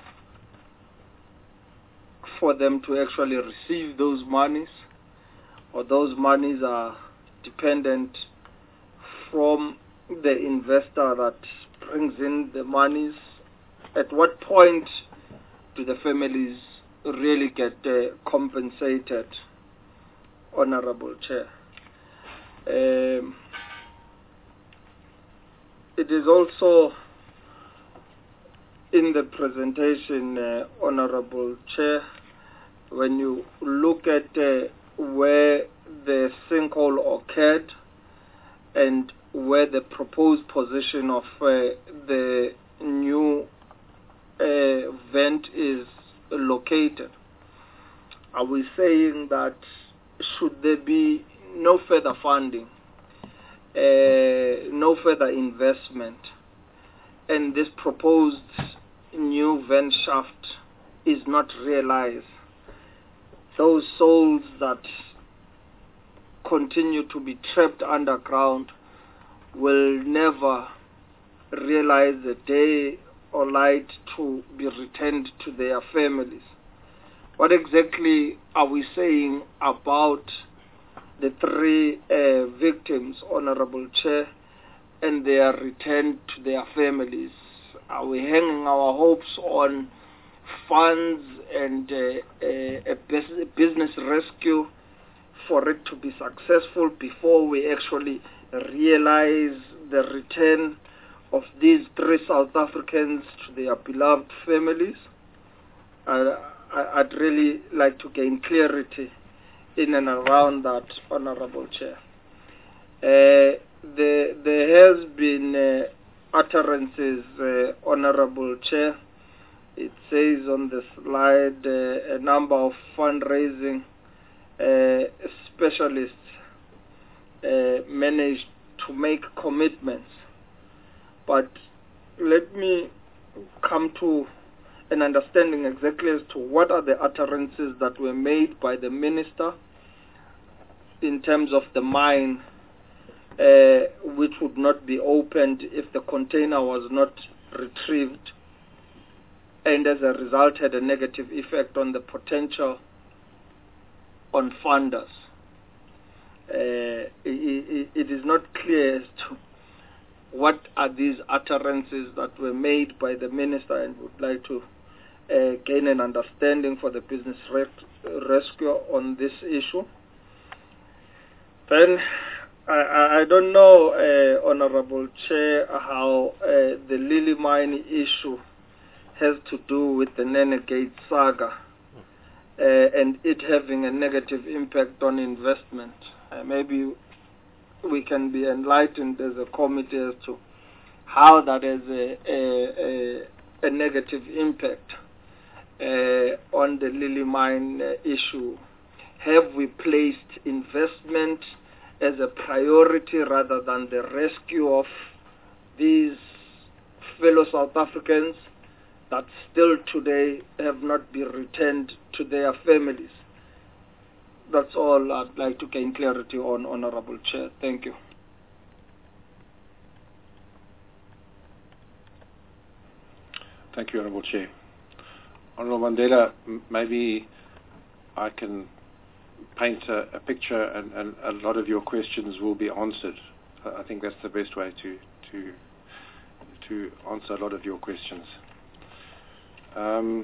for them to actually receive those monies, or those monies are dependent from the investor that brings in the monies? At what point do the families really get uh, compensated, Honorable Chair? Um, it is also in the presentation, uh, Honorable Chair, when you look at uh, where the sinkhole occurred and where the proposed position of uh, the new uh, vent is located, are we saying that should there be no further funding, uh, no further investment, and this proposed new vent shaft is not realized, those souls that continue to be trapped underground will never realize the day or light to be returned to their families? What exactly are we saying about the three uh, victims, Honorable Chair, and their return to their families? Are we hanging our hopes on funds and uh, a, a business rescue for it to be successful before we actually realize the return of these three South Africans to their beloved families. Uh, I, I'd really like to gain clarity in and around that, Honorable Chair. Uh, there, there has been uh, utterances, uh, Honorable Chair. It says on the slide uh, a number of fundraising uh, specialists uh, managed to make commitments. But let me come to an understanding exactly as to what are the utterances that were made by the minister in terms of the mine uh, which would not be opened if the container was not retrieved, and as a result had a negative effect on the potential on funders. Uh, it, it is not clear as to what are these utterances that were made by the minister, and would like to uh, gain an understanding for the business res rescue on this issue. Then I, I don't know, uh, Honorable Chair, how uh, the Lily Mine issue has to do with the Nenegate saga uh, and it having a negative impact on investment. Uh, maybe we can be enlightened as a committee as to how that has a, a, a, a negative impact uh, on the Lily Mine uh, issue. Have we placed investment as a priority rather than the rescue of these fellow South Africans that still today have not been returned to their families? That's all I'd like to gain clarity on, Honorable Chair. Thank you. Thank you, Honorable Chair. Honorable Mandela, maybe I can paint a, a picture and, and a lot of your questions will be answered. I think that's the best way to, to, to answer a lot of your questions. Um,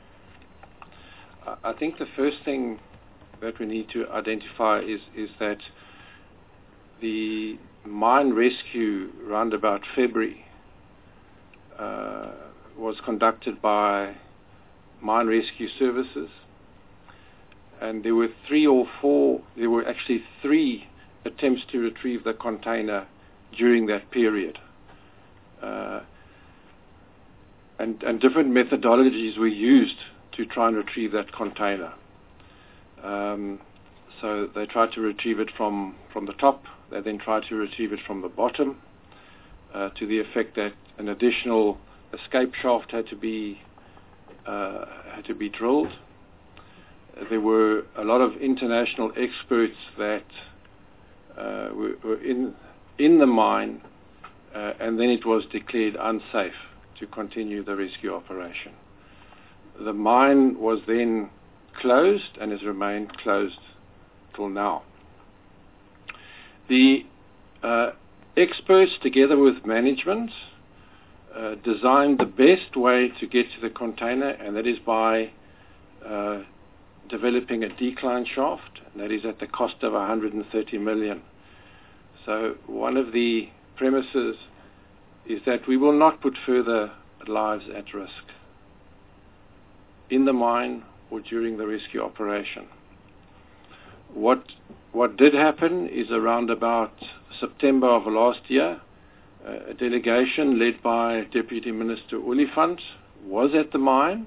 I think the first thing that we need to identify is, is that the mine rescue round about February uh, was conducted by Mine Rescue Services, and there were three or four, there were actually three attempts to retrieve the container during that period. Uh, and, and different methodologies were used to try and retrieve that container. Um, so they tried to retrieve it from, from the top, they then tried to retrieve it from the bottom, uh, to the effect that an additional escape shaft had to be, uh, had to be drilled. There were a lot of international experts that uh, were, were in, in the mine, uh, and then it was declared unsafe to continue the rescue operation. The mine was then closed and has remained closed till now. The uh, experts, together with management, uh, designed the best way to get to the container, and that is by uh, developing a decline shaft, and that is at the cost of one hundred thirty million. So one of the premises is that we will not put further lives at risk in the mine or during the rescue operation. What what did happen is around about September of last year, uh, a delegation led by Deputy Minister Oliphant was at the mine.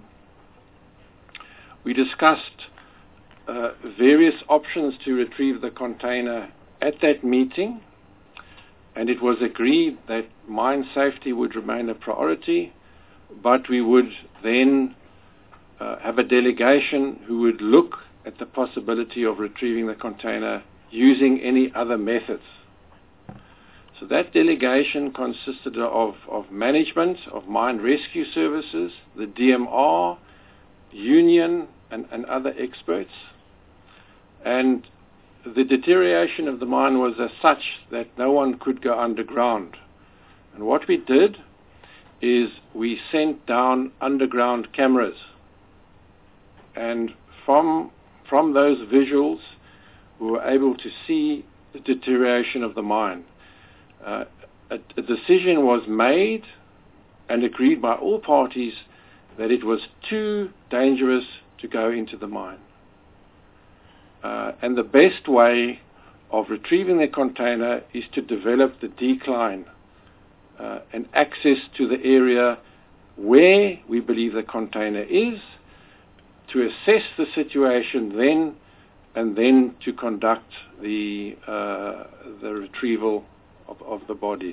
We discussed uh, various options to retrieve the container at that meeting, and it was agreed that mine safety would remain a priority, but we would then uh, have a delegation who would look at the possibility of retrieving the container using any other methods. So that delegation consisted of, of management, of Mine Rescue Services, the D M R, union, and, and other experts. And the deterioration of the mine was as such that no one could go underground. And what we did is we sent down underground cameras. And from, from those visuals, we were able to see the deterioration of the mine. Uh, a, a decision was made and agreed by all parties that it was too dangerous to go into the mine. Uh, and the best way of retrieving the container is to develop the decline uh, and access to the area where we believe the container is, to assess the situation then, and then to conduct the uh, the retrieval of, of the bodies.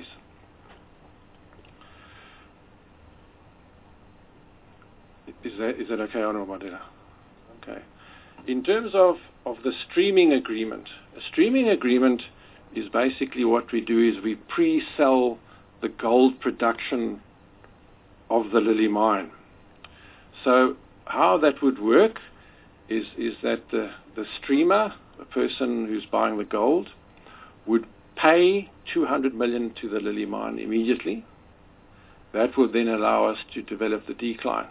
Is that, is that okay, Honourable Mandela? Okay. In terms of, of the streaming agreement, a streaming agreement is basically what we do is we pre-sell the gold production of the Lily mine. So how that would work is, is that the, the streamer, the person who's buying the gold, would pay two hundred million to the Lily mine immediately. That would then allow us to develop the decline.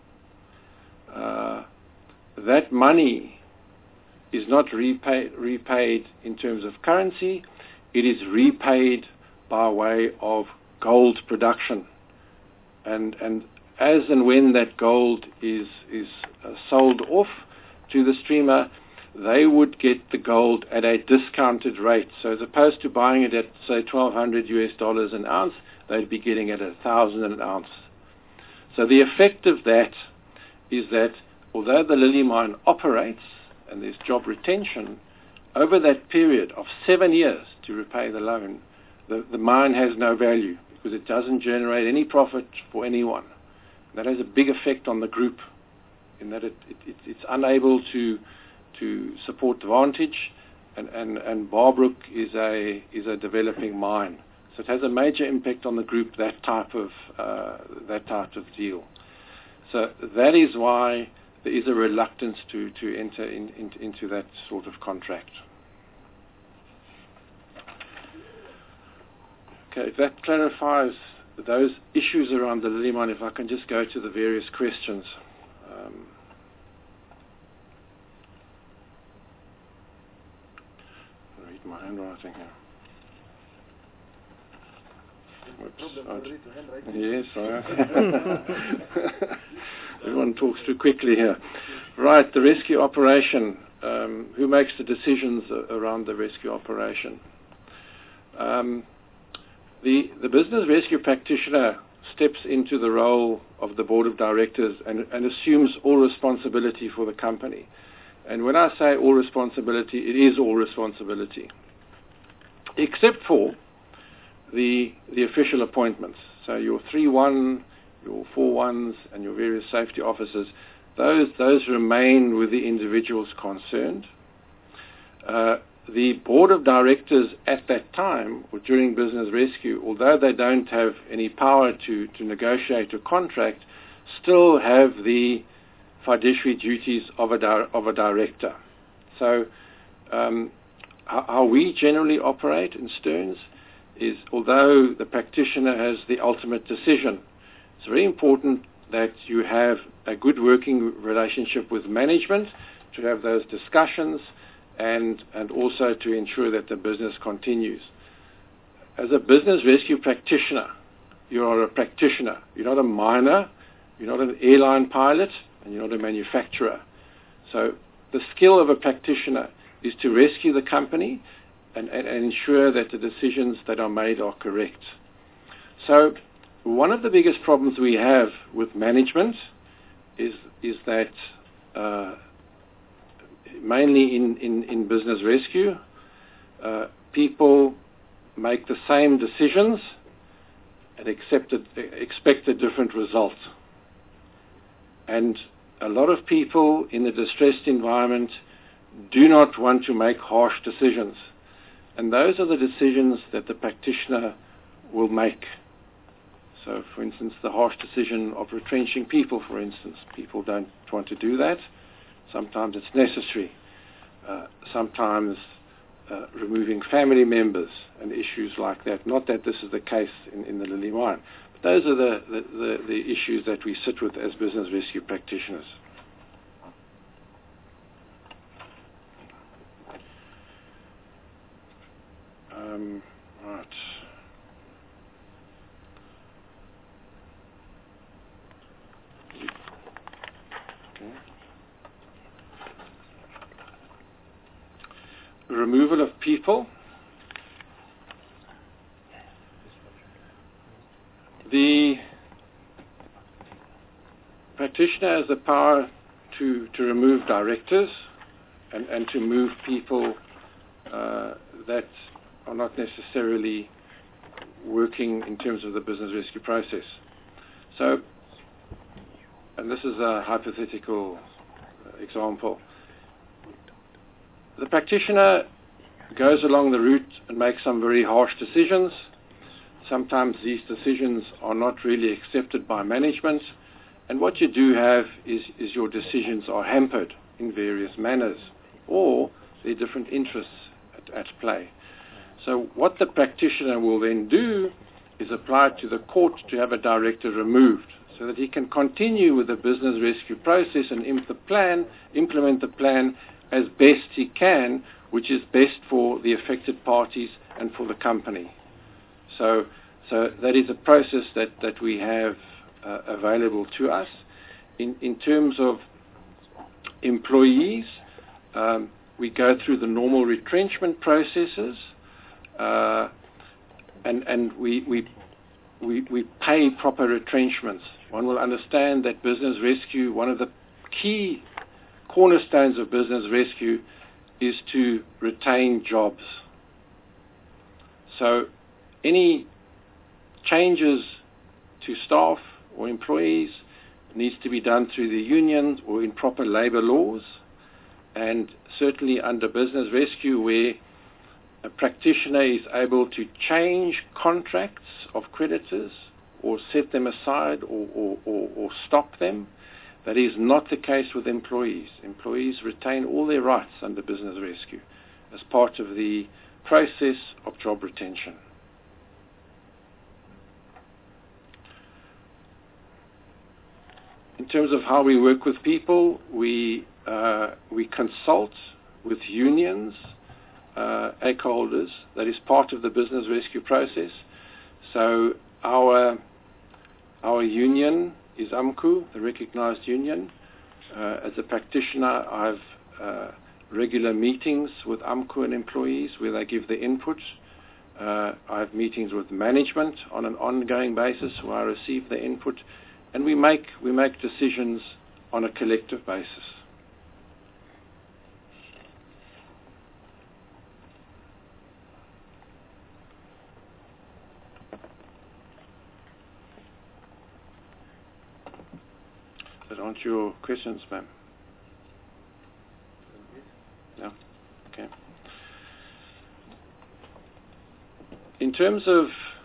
Uh, that money is not repaid, repaid in terms of currency, it is repaid by way of gold production. And, and as and when that gold is, is uh, sold off to the streamer, they would get the gold at a discounted rate. So as opposed to buying it at, say, twelve hundred U S dollars an ounce, they'd be getting it at one thousand an ounce. So the effect of that is that although the Lily mine operates and there's job retention, over that period of seven years to repay the loan, the, the mine has no value because it doesn't generate any profit for anyone. That has a big effect on the group in that it, it, it, it's unable to to support Vantage, and, and, and Barbrook is a is a developing mine. So it has a major impact on the group, that type of uh, that type of deal. So that is why there is a reluctance to, to enter in, in, into that sort of contract. Okay, if that clarifies those issues around the Lily mine, if I can just go to the various questions. Um, I'll read my handwriting here. Whoops. Yes, sorry. Everyone talks too quickly here. Right, the rescue operation. Um, who makes the decisions around the rescue operation? Um, the, the business rescue practitioner steps into the role of the board of directors and, and assumes all responsibility for the company. And when I say all responsibility, it is all responsibility, except for the the official appointments. So your three one, your four ones, and your various safety officers, those those remain with the individuals concerned. Uh, the board of directors at that time, or during business rescue, although they don't have any power to, to negotiate a contract, still have the fiduciary duties of a, di- of a director. So um, how, how we generally operate in Stearns is, although the practitioner has the ultimate decision, it's very important that you have a good working relationship with management, to have those discussions, and, and also to ensure that the business continues. As a business rescue practitioner, you are a practitioner. You're not a miner, you're not an airline pilot, and you're not a manufacturer. So the skill of a practitioner is to rescue the company and, and, and ensure that the decisions that are made are correct. So one of the biggest problems we have with management is, is that uh, mainly in, in, in business rescue, uh, people make the same decisions and accept it, expect a different result. And a lot of people in the distressed environment do not want to make harsh decisions. And those are the decisions that the practitioner will make. So, for instance, the harsh decision of retrenching people, for instance. People don't want to do that. Sometimes it's necessary. Uh, sometimes uh, removing family members and issues like that. Not that this is the case in, in the Lily mine. But those are the, the, the, the issues that we sit with as business rescue practitioners. Um, right. Okay. Removal of people. The practitioner has the power to, to remove directors and, and to move people uh, that are not necessarily working in terms of the business rescue process. So, and this is a hypothetical example. The practitioner goes along the route and makes some very harsh decisions. Sometimes these decisions are not really accepted by management, and what you do have is, is your decisions are hampered in various manners, or there are different interests at, at play. So what the practitioner will then do is apply to the court to have a director removed, so that he can continue with the business rescue process and imp the plan, implement the plan as best he can, which is best for the affected parties and for the company. So, so that is a process that, that we have uh, available to us. In, in terms of employees, um, we go through the normal retrenchment processes, uh, and, and we, we, we, we pay proper retrenchments. One will understand that business rescue, one of the key cornerstones of business rescue is to retain jobs. So any changes to staff or employees needs to be done through the unions or in proper labor laws, and certainly under business rescue, where a practitioner is able to change contracts of creditors or set them aside or, or, or, or stop them. That is not the case with employees. Employees retain all their rights under business rescue as part of the process of job retention. In terms of how we work with people, we, uh, we consult with unions, uh, stakeholders. That is part of the business rescue process. So our, our union is AMCU, the recognized union. Uh, as a practitioner, I have uh, regular meetings with AMCU and employees where they give their input. Uh, I have meetings with management on an ongoing basis where I receive their input, and we make, we make decisions on a collective basis. That aren't your questions, ma'am? No? Okay. In terms of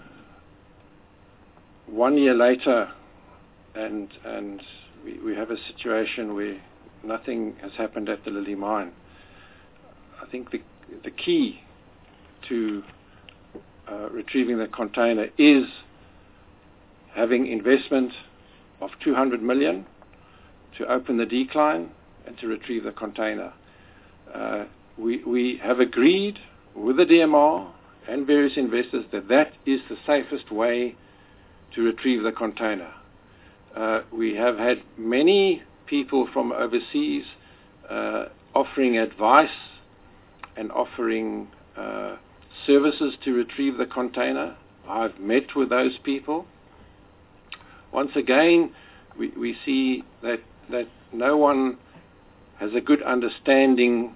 one year later, and and we, we have a situation where nothing has happened at the Lily mine, I think the, the key to uh, retrieving the container is having investment of two hundred million to open the decline and to retrieve the container. Uh, we, we have agreed with the D M R and various investors that that is the safest way to retrieve the container. Uh, we have had many people from overseas uh, offering advice and offering uh, services to retrieve the container. I've met with those people. Once again, we, we see that, that no one has a good understanding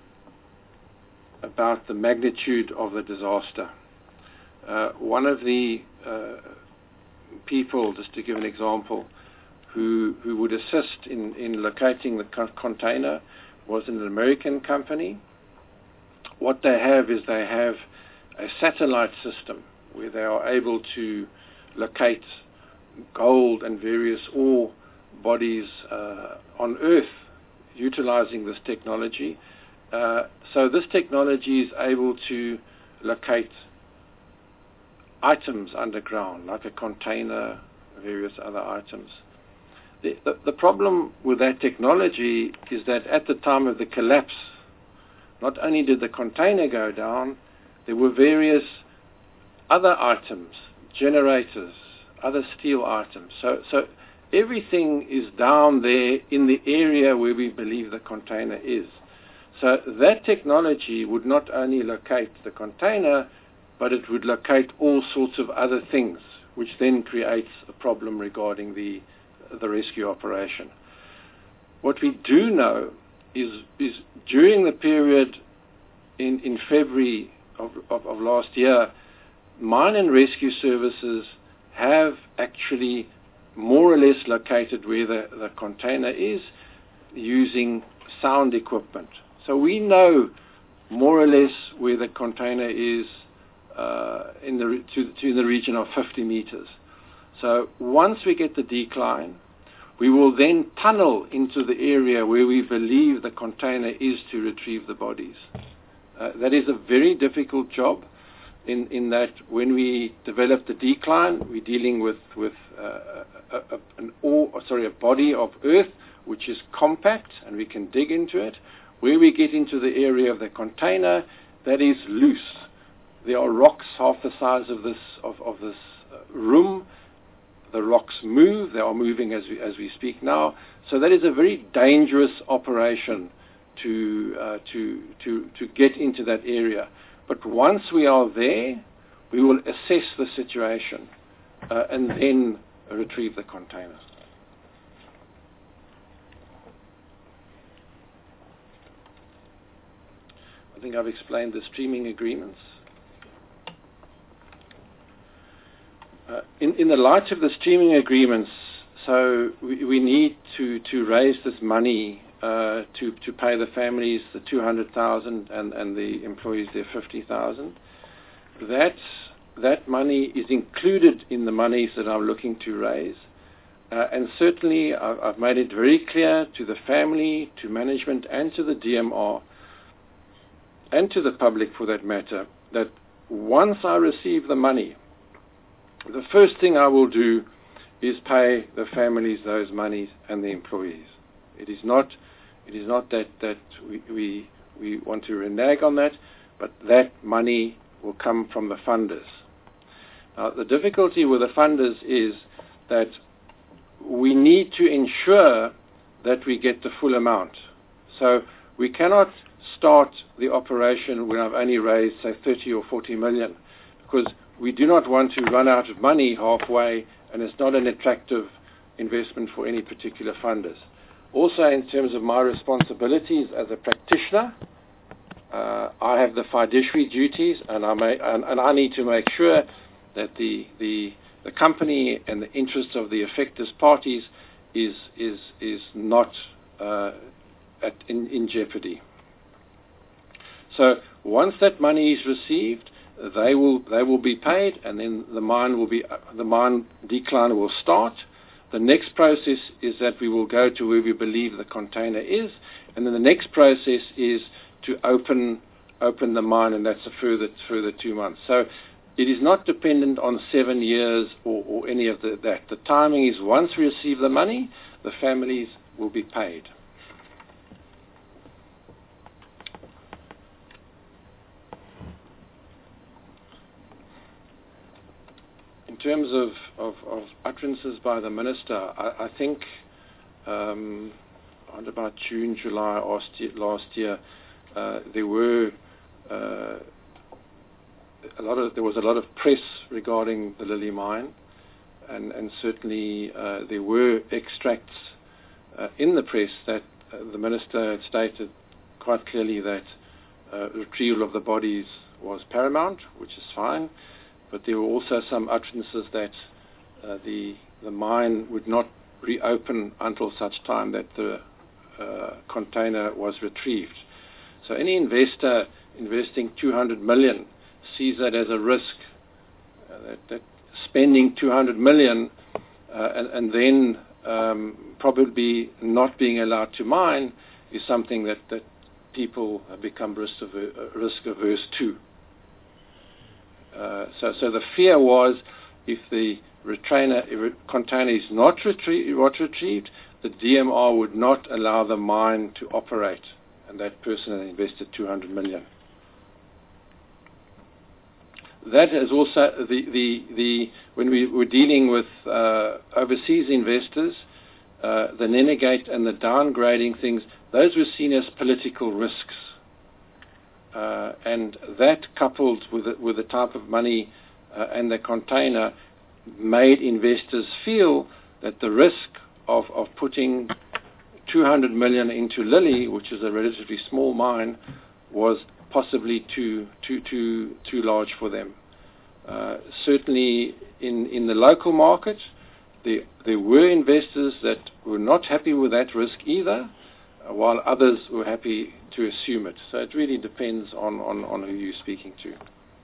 about the magnitude of the disaster. Uh, one of the uh, people, just to give an example, who, who would assist in, in locating the co container was an American company. What they have is they have a satellite system where they are able to locate gold and various ore bodies uh, on Earth utilizing this technology. Uh, so this technology is able to locate items underground, like a container, various other items. The, the, the problem with that technology is that at the time of the collapse, not only did the container go down, There were various other items, generators, other steel items. So, so everything is down there in the area where we believe the container is. So that technology would not only locate the container, but it would locate all sorts of other things, which then creates a problem regarding the, the rescue operation. What we do know is, is during the period in, in February of, of, of last year, mine and rescue services have actually more or less located where the, the container is using sound equipment. So we know more or less where the container is uh, in the to, to the region of fifty meters. So once we get the decline, we will then tunnel into the area where we believe the container is to retrieve the bodies. Uh, that is a very difficult job in, in that when we develop the decline, we're dealing with, with uh, a, a, an ore, sorry, a body of earth which is compact and we can dig into it. Where we get into the area of the container, that is loose. There are rocks half the size of this, of, of this uh, room. The rocks move. They are moving as we, as we speak now. So that is a very dangerous operation to, uh, to, to, to get into that area. But once we are there, we will assess the situation uh, and then retrieve the container. I think I've explained the streaming agreements. Uh, in, in the light of the streaming agreements, so we, we need to, to raise this money uh, to, to pay the families the two hundred thousand and, and the employees their fifty thousand. That, that money is included in the monies that I'm looking to raise. Uh, and certainly I've, I've made it very clear to the family, to management and to the D M R and to the public for that matter, that once I receive the money, the first thing I will do is pay the families those monies and the employees. It is not, it is not that, that we, we, we want to renege on that, but that money will come from the funders. Now, the difficulty with the funders is that we need to ensure that we get the full amount. So we cannot start the operation when I've only raised, say, thirty or forty million, because we do not want to run out of money halfway, and it's not an attractive investment for any particular funders. Also, in terms of my responsibilities as a practitioner, uh, I have the fiduciary duties, and I, may, and, and I need to make sure that the, the, the company and the interests of the affected parties is, is, is not uh, at, in, in jeopardy. So once that money is received, they will they will be paid, and then the mine will be the mine decline will start. The next process is that we will go to where we believe the container is, and then the next process is to open open the mine, and that's a further further two months. So it is not dependent on seven years or, or any of the, that. The timing is once we receive the money, the families will be paid. In terms of, of, of utterances by the minister, I, I think um, on about June, July last year, last year uh, there were uh, a lot of there was a lot of press regarding the Lily mine, and, and certainly uh, there were extracts uh, in the press that uh, the minister had stated quite clearly that uh, retrieval of the bodies was paramount, which is fine. But there were also some utterances that uh, the the mine would not reopen until such time that the uh, container was retrieved. So any investor investing two hundred million sees that as a risk. Uh, that, that spending two hundred million uh, and, and then um, probably not being allowed to mine is something that, that people have become risk averse, risk averse to. Uh, so, so the fear was if the retrainer, if container is not retrie- not retrieved, the D M R would not allow the mine to operate, and that person had invested two hundred million. that is also the, the, the when we were dealing with uh, overseas investors, uh, the Nenegate and the downgrading things, those were seen as political risks. Uh, and that, coupled with the, with the type of money uh, and the container, made investors feel that the risk of, of putting two hundred million into Lily, which is a relatively small mine, was possibly too too too too large for them. Uh, certainly, in in the local market, there there were investors that were not happy with that risk either, uh, while others were happy to assume it. So it really depends on on, on who you're speaking to.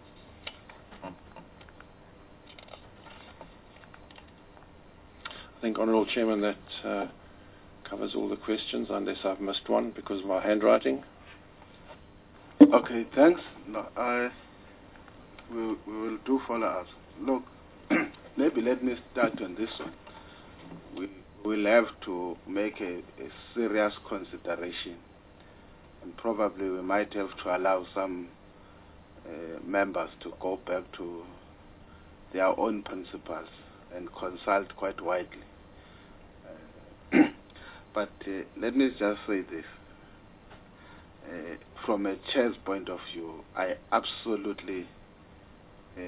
I think, Honourable Chairman, that uh, covers all the questions, unless I've missed one because of my handwriting. Okay, thanks. No, I we, we will do follow-ups. Look, maybe let me start on this one. We will have to make a, a serious consideration, and probably we might have to allow some uh, members to go back to their own principles and consult quite widely. Uh, but uh, let me just say this. Uh, from a chair's point of view, I absolutely, uh,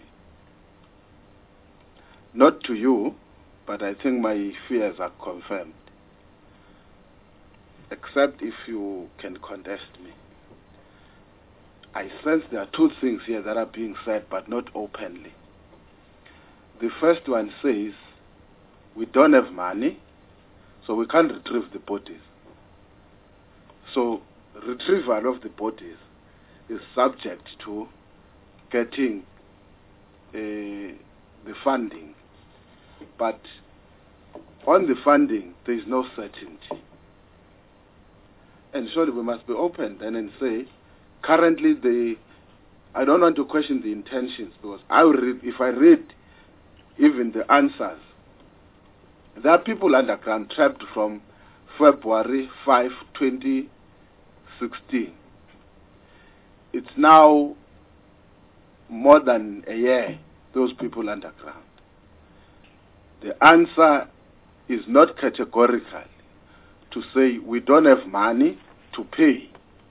not to you, but I think my fears are confirmed, except if you can contest me. I sense there are two things here that are being said, but not openly. The first one says, we don't have money, so we can't retrieve the bodies. So, retrieval of the bodies is subject to getting uh, the funding. But on the funding, there is no certainty. And surely we must be open then and say, currently, the, I don't want to question the intentions, because I will read, if I read even the answers, there are people underground trapped from February fifth, twenty sixteen. It's now more than a year, those people underground. The answer is not categorical to say we don't have money to pay.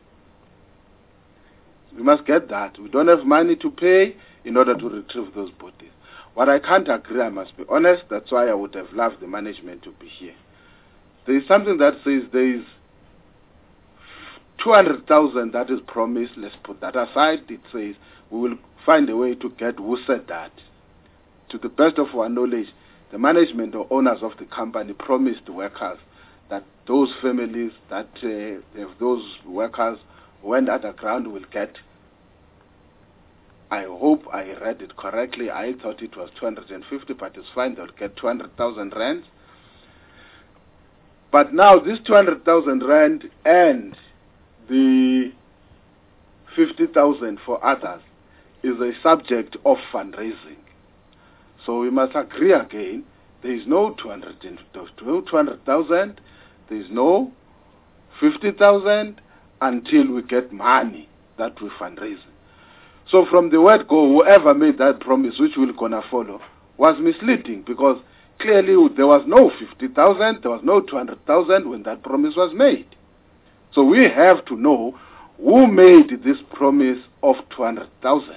We must get that. We don't have money to pay in order to retrieve those bodies. What I can't agree, I must be honest, that's why I would have loved the management to be here. There is something that says there is two hundred thousand that is promised. Let's put that aside. It says we will find a way to get who said that. To the best of our knowledge, the management or owners of the company promised the workers that those families, that uh, if those workers went underground will get, I hope I read it correctly, I thought it was two hundred fifty, but it's fine, they'll get two hundred thousand rand. But now this two hundred thousand rand and the fifty thousand for others is a subject of fundraising. So we must agree again, there is no two hundred thousand, there is no fifty thousand until we get money that we're fundraising. So from the word go, whoever made that promise, which we're going to follow, was misleading, because clearly there was no fifty thousand, there was no two hundred thousand when that promise was made. So we have to know who made this promise of two hundred thousand.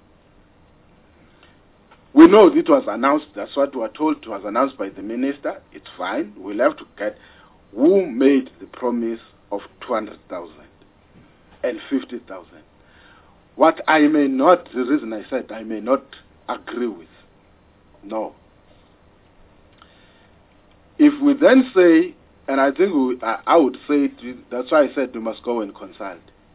We know it was announced, that's what we were told, it was announced by the minister, it's fine, we'll have to get who made the promise of two hundred thousand and fifty thousand. What I may not, the reason I said I may not agree with, no. If we then say, and I think we, I, I would say, it, that's why I said we must go and consult.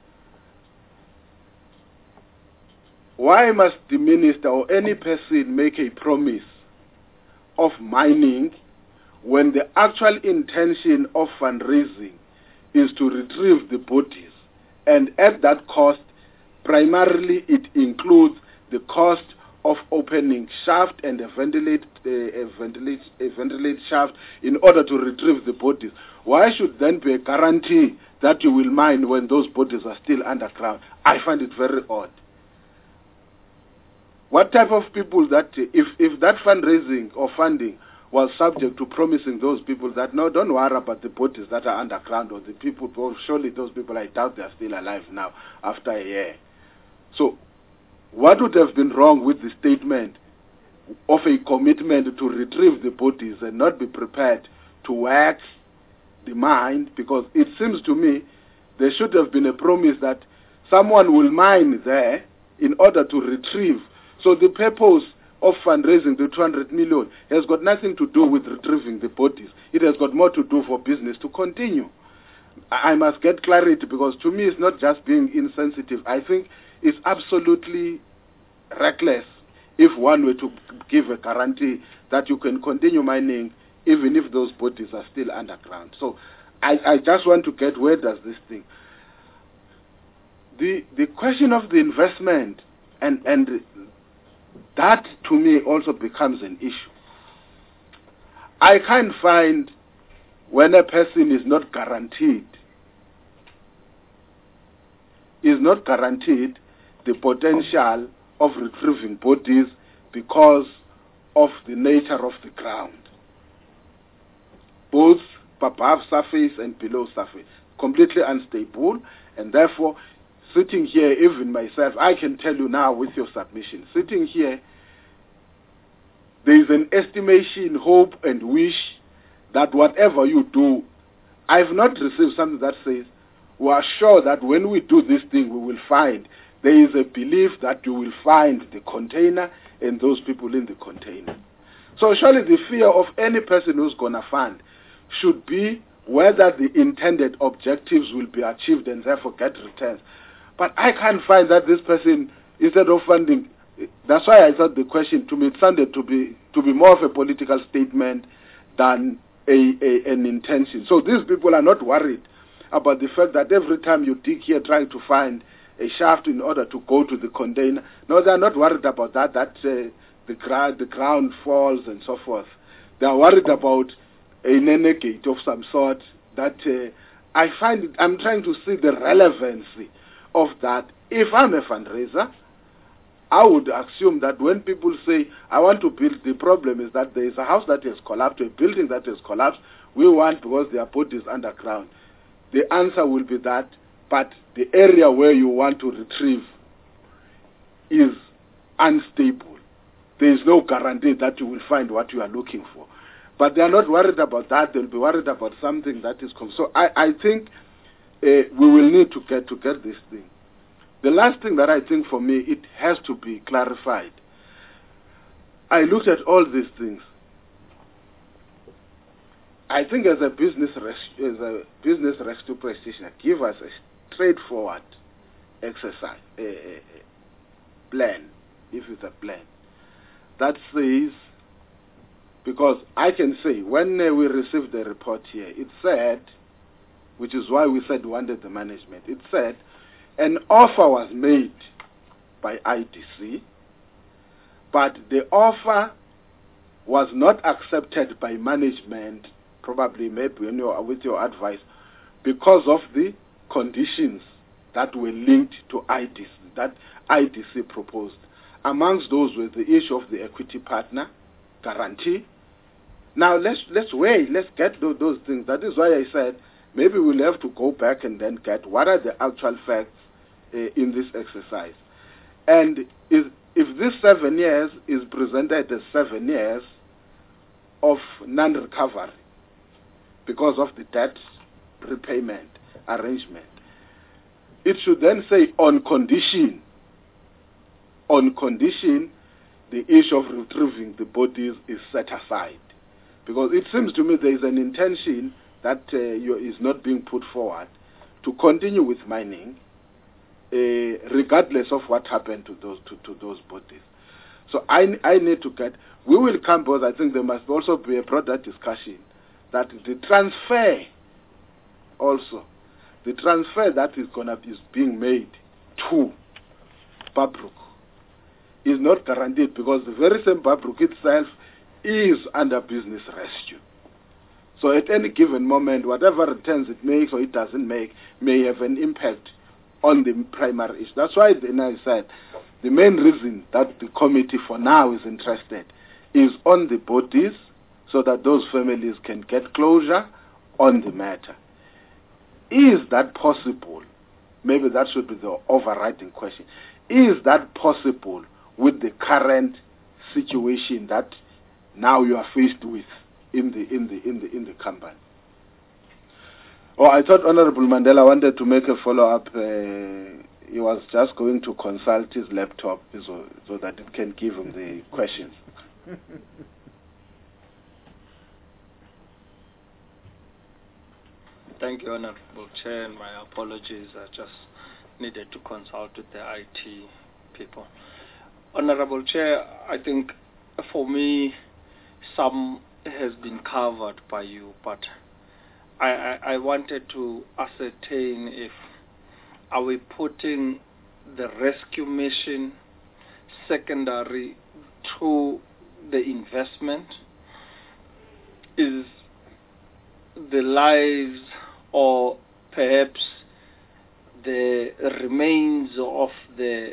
Why must the minister or any person make a promise of mining when the actual intention of fundraising is to retrieve the bodies? And at that cost, primarily it includes the cost of opening shaft and a ventilate, uh, a ventilate, a ventilate shaft in order to retrieve the bodies. Why should then be a guarantee that you will mine when those bodies are still underground? I find it very odd. What type of people that, if, if that fundraising or funding was subject to promising those people that, no, don't worry about the bodies that are underground or the people, well, surely those people, I doubt they're still alive now after a year. So what would have been wrong with the statement of a commitment to retrieve the bodies and not be prepared to work the mine? Because it seems to me there should have been a promise that someone will mine there in order to retrieve. So the purpose of fundraising the two hundred million has got nothing to do with retrieving the bodies. It has got more to do for business to continue. I must get clarity, because to me it's not just being insensitive. I think it's absolutely reckless if one were to give a guarantee that you can continue mining even if those bodies are still underground. So I, I just want to get, where does this thing... The, the question of the investment, and, and that to me also becomes an issue. I can't find when a person is not guaranteed, is not guaranteed the potential of retrieving bodies because of the nature of the ground, both above surface and below surface, completely unstable, and therefore sitting here, even myself, I can tell you now with your submission, sitting here, there is an estimation, hope, and wish that whatever you do, I've not received something that says, we are sure that when we do this thing, we will find. There is a belief that you will find the container and those people in the container. So surely the fear of any person who's going to fund should be whether the intended objectives will be achieved and therefore get returns. But I can't find that this person, instead of funding, that's why I thought the question to me, it sounded to be to be more of a political statement than a, a an intention. So these people are not worried about the fact that every time you dig here trying to find a shaft in order to go to the container. No, they're not worried about that, that uh, the, gra the ground falls and so forth. They are worried about a renegade of some sort that uh, I find it, I'm trying to see the relevancy of that. If I'm a fundraiser, I would assume that when people say, I want to build, the problem is that there is a house that has collapsed, a building that has collapsed, we want because there are bodies underground. The answer will be that, but the area where you want to retrieve is unstable. There is no guarantee that you will find what you are looking for. But they are not worried about that. They'll be worried about something that is coming. So I, I think uh, we will need to get to get this thing. The last thing that I think for me, it has to be clarified. I looked at all these things. I think as a business res- as a business rescue practitioner, give us a straightforward exercise, a, a, a plan, if it's a plan, that says, because I can say, when uh, we received the report here, it said, which is why we said we wanted the management, it said, an offer was made by I D C, but the offer was not accepted by management, probably maybe in your, with your advice, because of the conditions that were linked to I D C, that I D C proposed. Amongst those was the issue of the equity partner guarantee. Now let's let's wait, let's get those, those things. That is why I said maybe we'll have to go back and then get what are the actual facts uh, in this exercise. And if, if this seven years is presented as seven years of non-recovery because of the debt repayment arrangement, it should then say on condition, on condition the issue of retrieving the bodies is set aside. Because it seems to me there is an intention that uh, you, is not being put forward to continue with mining, uh, regardless of what happened to those to, to those bodies. So I, I need to get, we will come both, I think there must also be a broader discussion that the transfer also, the transfer that is gonna be is being made to Babrook is not guaranteed, because the very same Babrook itself is under business rescue. So at any given moment, whatever returns it makes or it doesn't make may have an impact on the primary issue. That's why then I said the main reason that the committee for now is interested is on the bodies, so that those families can get closure on the matter. Is that possible? Maybe that should be the overriding question. Is that possible with the current situation that now you are faced with in the in the in the in the company? Oh, I thought Honorable Mandela wanted to make a follow-up. Uh, he was just going to consult his laptop so, so that it can give him the questions. Thank you, Honorable Chair, and my apologies. I just needed to consult with the I T people. Honorable Chair, I think for me, some has been covered by you, but I, I, I wanted to ascertain if are we putting the rescue mission secondary to the investment? Is the lives or perhaps the remains of the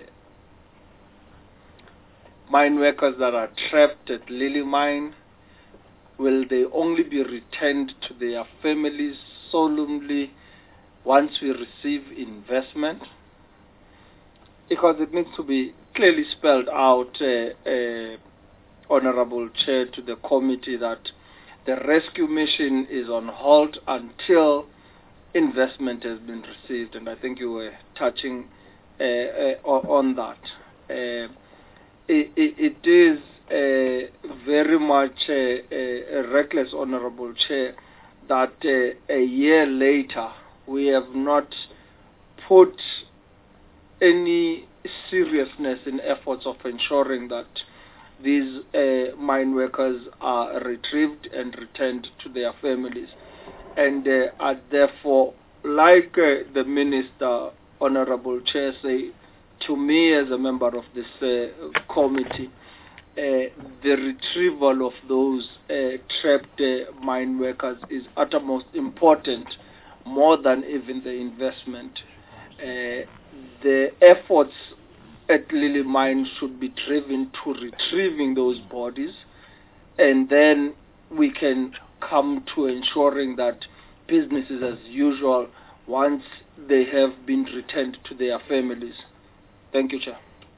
mine workers that are trapped at Lily Mine, will they only be returned to their families solemnly once we receive investment? Because it needs to be clearly spelled out, uh, uh, Honorable Chair, to the committee that the rescue mission is on hold until investment has been received, and I think you were touching uh, uh, on that. Uh, it, it, it is uh, very much uh, uh, reckless, Honorable Chair, that uh, a year later we have not put any seriousness in efforts of ensuring that these uh, mine workers are retrieved and returned to their families, and uh, are therefore, like uh, the Minister, Honorable Chair, say to me as a member of this uh, committee, uh, the retrieval of those uh, trapped uh, mine workers is uttermost important, more than even the investment. Uh, the efforts at Lily Mine should be driven to retrieving those bodies, and then we can come to ensuring that business is as usual once they have been returned to their families. Thank you, Chair.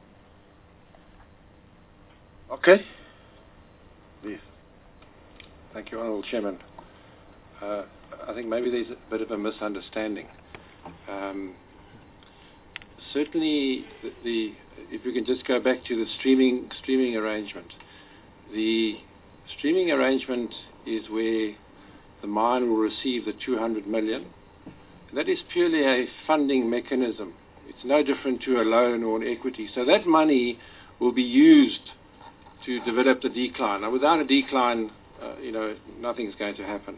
Okay. Please. Thank you, Honourable Chairman. Uh, I think maybe there's a bit of a misunderstanding. Um, certainly, the, the if we can just go back to the streaming streaming arrangement, the streaming arrangement is where the mine will receive the two hundred million. That is purely a funding mechanism. It's no different to a loan or an equity. So that money will be used to develop the decline. Now, without a decline, uh, you know, nothing's going to happen.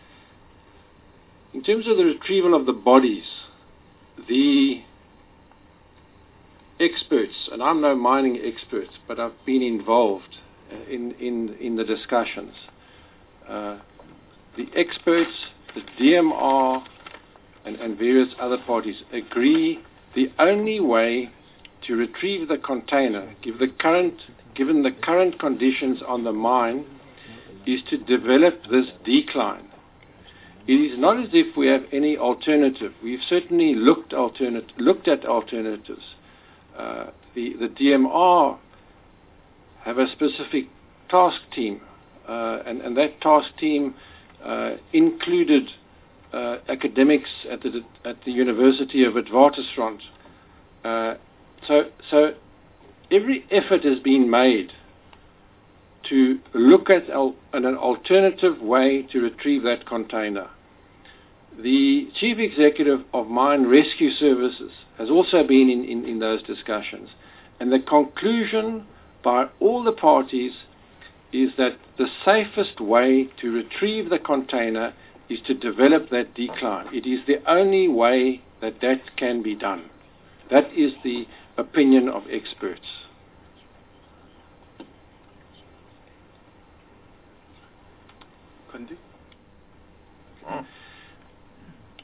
In terms of the retrieval of the bodies, the experts, and I'm no mining expert, but I've been involved uh, in, in, in the discussions. Uh, the experts, the D M R, and, and various other parties agree the only way to retrieve the container, give the current, given the current conditions on the mine, is to develop this decline. It is not as if we have any alternative. We've certainly looked, alternate, looked at alternatives. Uh, the, the D M R have a specific task team, uh, and, and that task team uh, included uh, academics at the, at the University of Witwatersrand. Uh, so, so every effort has been made to look at al an alternative way to retrieve that container. The Chief Executive of Mine Rescue Services has also been in, in, in those discussions, and the conclusion by all the parties is that the safest way to retrieve the container is to develop that decline. It is the only way that that can be done. That is the opinion of experts.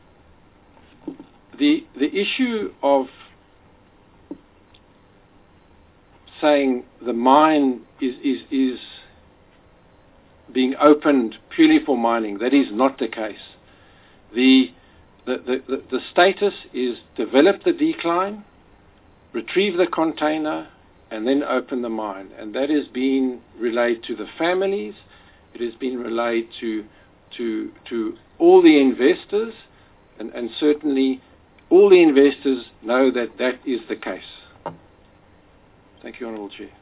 The, the issue of saying the mine is, is, is being opened purely for mining. That is not the case. The, the, the, the, the status is develop the decline, retrieve the container, and then open the mine. And that is being relayed to the families. It has been relayed to, to, to all the investors, and, and certainly all the investors know that that is the case. Thank you, Honourable Chair.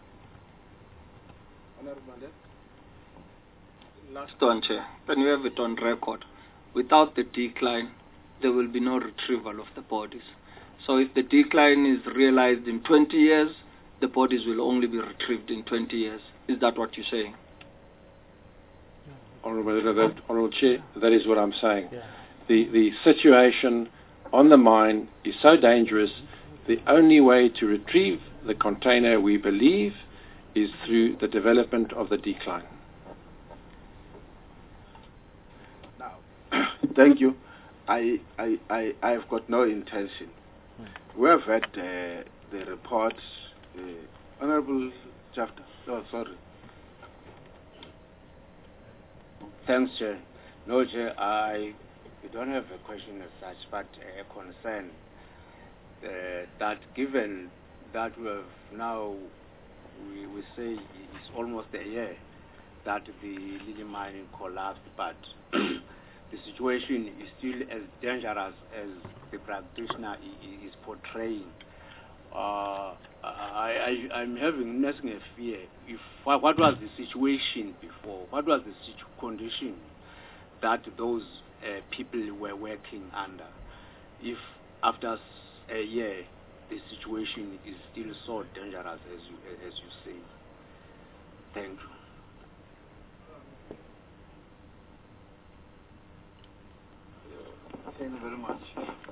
Last one, Chair. Can you have it on record? Without the decline, there will be no retrieval of the bodies. So if the decline is realized in twenty years, the bodies will only be retrieved in twenty years. Is that what you're saying? Honourable, that, Honourable Chair, that is what I'm saying. The, the situation on the mine is so dangerous, the only way to retrieve the container, we believe, is through the development of the decline. Now, thank you. I, I, I, I've got no intention. We have had uh, the report, uh, Honourable Jafta. Oh, sorry. Thanks, Chair. No, Chair, I we don't have a question as such, but a concern uh, that given that we have now, we, we say it's almost a year that the Lily mining collapsed, but the situation is still as dangerous as the practitioner is portraying. Uh, I, I, I'm having nothing a fear. If what, what was the situation before? What was the situ condition that those uh, people were working under? If after a year the situation is still so dangerous as you as you say. Thank you. Thank you very much.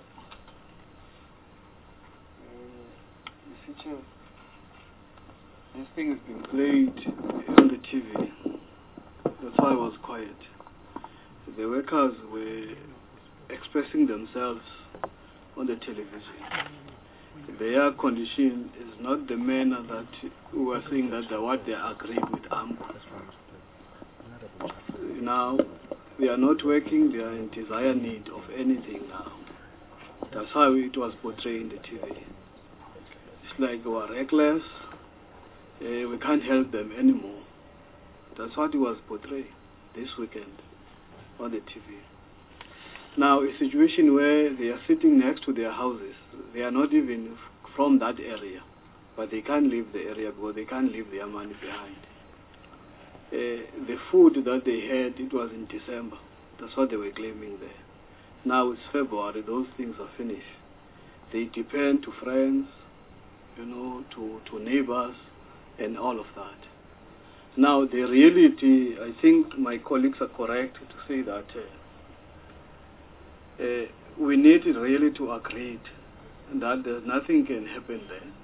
Chair, this thing has been played on the T V. That's why I was quiet. The workers were expressing themselves on the television. Their condition is not the manner that we were saying that the, what they agreed with AMCU. Now, they are not working, they are in dire need of anything now. That's how it was portrayed in the T V. It's like we are reckless, uh, we can't help them anymore. That's what it was portrayed this weekend on the T V. Now, a situation where they are sitting next to their houses, they are not even from that area, but they can't leave the area because they can't leave their money behind. Uh, the food that they had, it was in December. That's what they were claiming there. Now it's February, those things are finished. They depend to friends, you know, to, to neighbors, and all of that. Now, the reality, I think my colleagues are correct to say that uh, uh, we need really to agree that there's nothing can happen then,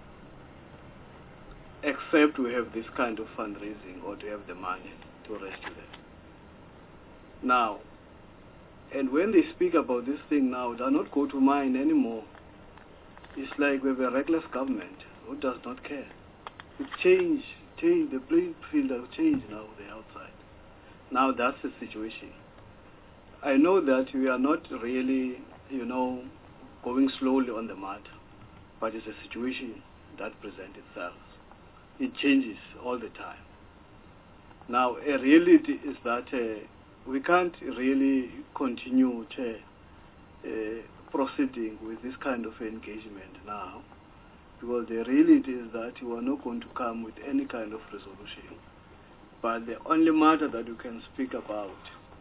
except we have this kind of fundraising or to have the money to rescue them. Now, and when they speak about this thing now, they're not go to mine anymore. It's like we have a reckless government who does not care. It changed, changed, the playing field has changed now, the outside. Now that's the situation. I know that we are not really, you know, going slowly on the matter, but it's a situation that presents itself. It changes all the time. Now, a reality is that uh, we can't really continue to, uh, proceeding with this kind of engagement now, because the reality is that we are not going to come with any kind of resolution. But the only matter that you can speak about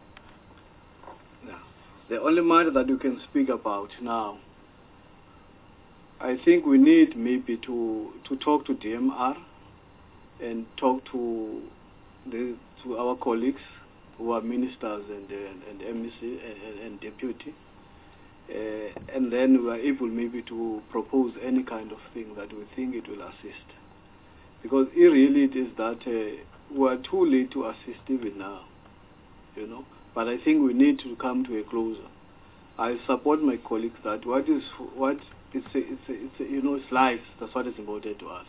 now, the only matter that you can speak about now, I think we need maybe to to talk to D M R and talk to the to our colleagues who are ministers and and, and M E C and, and deputy. Uh, and then we are able maybe to propose any kind of thing that we think it will assist. Because it really it is that uh, we are too late to assist even now, you know. But I think we need to come to a closure. I support my colleagues that what is what it's a, it's a, it's a, you know, it's lives. That's what is important to us.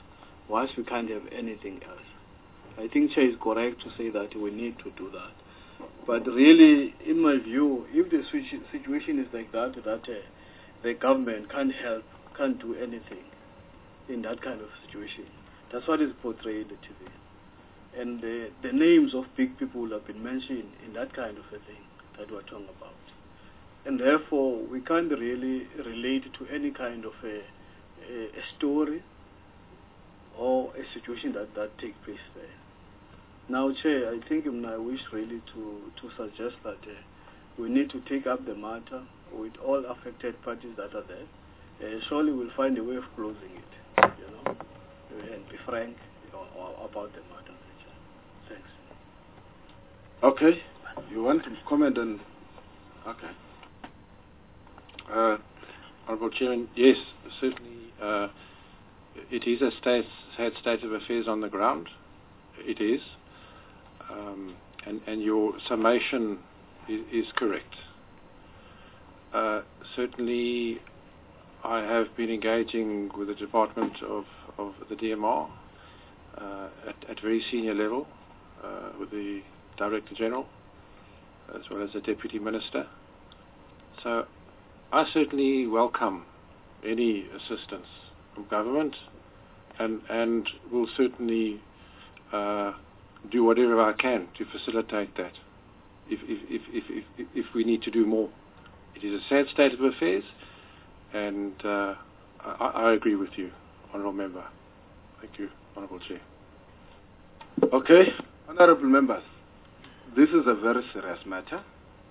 whilst we can't have anything else. I think Chair is correct to say that we need to do that. But really, in my view, if the situation is like that, that uh, the government can't help, can't do anything in that kind of situation. That's what is portrayed on T V. And the, the names of big people have been mentioned in that kind of a thing that we're talking about. And therefore, we can't really relate to any kind of a, a, a story or a situation that, that takes place there. Now, Chair, I think um, I wish really to, to suggest that uh, we need to take up the matter with all affected parties that are there. Uh, surely we'll find a way of closing it, you know, and be frank or, or about the matter. Thanks. Okay. You want to comment on... Okay. Uh, Honourable Chairman, yes, certainly uh, it is a state, sad state of affairs on the ground. It is. Um, and, and your summation is, is correct. Uh, certainly I have been engaging with the Department of, of the D M R uh, at, at very senior level uh, with the Director General as well as the Deputy Minister. So I certainly welcome any assistance from government and, and will certainly uh, do whatever I can to facilitate that if, if, if, if, if, if we need to do more. It is a sad state of affairs, and uh, I, I agree with you, Honourable Member. Thank you, Honourable Chair. Okay, Honourable Members, this is a very serious matter.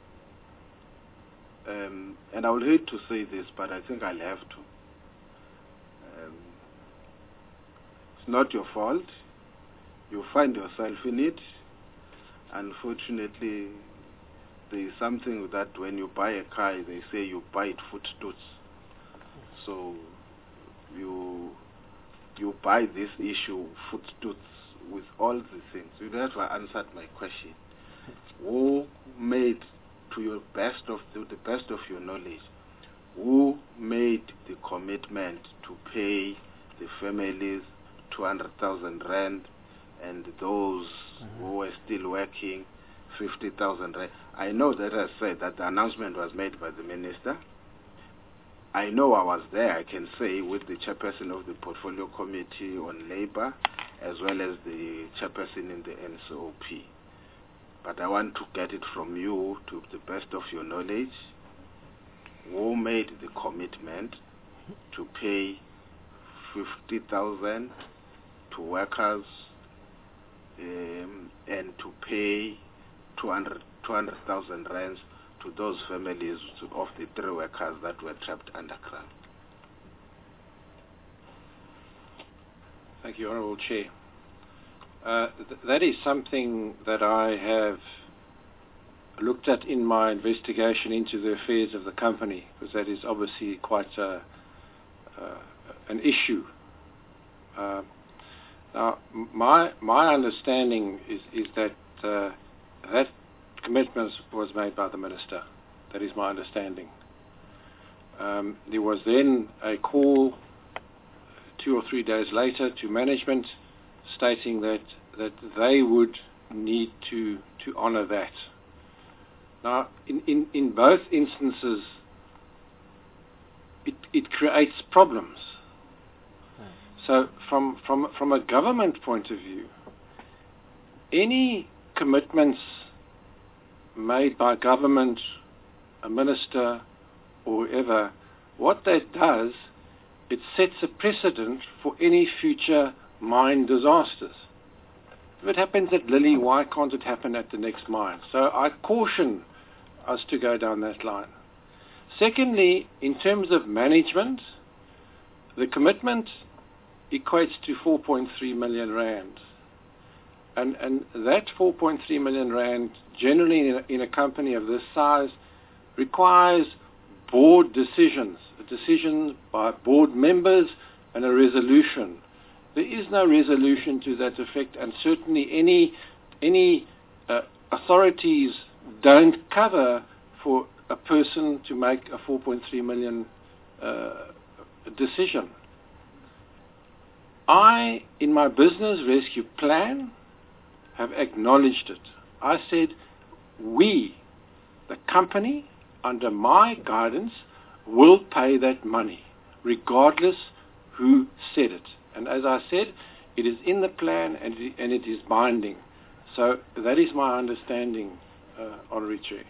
Um, and I would hate to say this, but I think I'll have to. Um, it's not your fault. You find yourself in it. Unfortunately, there is something that when you buy a car, they say you buy it footstools. So you you buy this issue footstools with all the things. You never answered my question. Who made, to your best of to the best of your knowledge, who made the commitment to pay the families two hundred thousand rand? And those mm-hmm. who were still working, fifty thousand rand. I know that I said that the announcement was made by the minister. I know I was there, I can say, with the chairperson of the Portfolio Committee on Labour, as well as the chairperson in the N C O P. But I want to get it from you, to the best of your knowledge, who made the commitment to pay fifty thousand to workers, Um, and to pay two hundred thousand rands to those families of the three workers that were trapped underground. Thank you, Honourable Chair. Uh, th that is something that I have looked at in my investigation into the affairs of the company, because that is obviously quite a, uh, an issue. Uh, Now, my my understanding is is that uh, that commitment was made by the minister. That is my understanding. Um, there was then a call two or three days later to management, stating that that they would need to to honour that. Now, in in in both instances, it it creates problems. So from, from, from a government point of view, any commitments made by government, a minister, or whoever, what that does, it sets a precedent for any future mine disasters. If it happens at Lily, why can't it happen at the next mine? So I caution us to go down that line. Secondly, in terms of management, the commitment equates to four point three million rand. And, and that four point three million rand, generally in a, in a company of this size, requires board decisions, a decision by board members and a resolution. There is no resolution to that effect, and certainly any, any uh, authorities don't cover for a person to make a four point three million uh, decision. I, in my business rescue plan, have acknowledged it. I said, we, the company, under my guidance, will pay that money, regardless who said it. And as I said, it is in the plan and it, and it is binding. So that is my understanding, uh, Honorary Chair.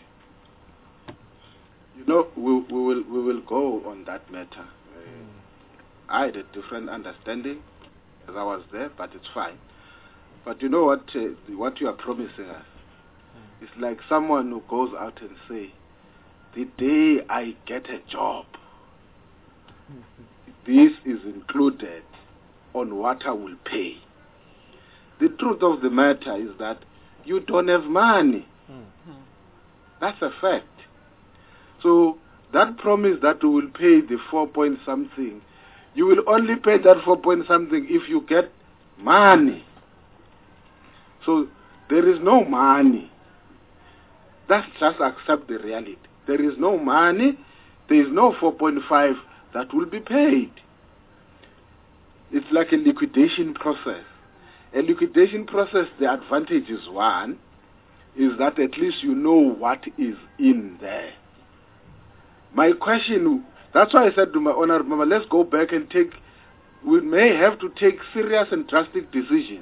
You know, we, we will we will go on that matter. Uh, I had a different understanding as I was there, but it's fine. But you know what? Uh, what you are promising us, it's like someone who goes out and say, "The day I get a job, this is included on what I will pay." The truth of the matter is that you don't have money. Mm-hmm. That's a fact. So that promise that you will pay the four point something, you will only pay that four point something if you get money. So there is no money. That's just accept the reality. There is no money. There is no four point five that will be paid. It's like a liquidation process. A liquidation process, the advantage is one, is that at least you know what is in there. My question, that's why I said to my honorable member, let's go back and take, we may have to take serious and drastic decisions.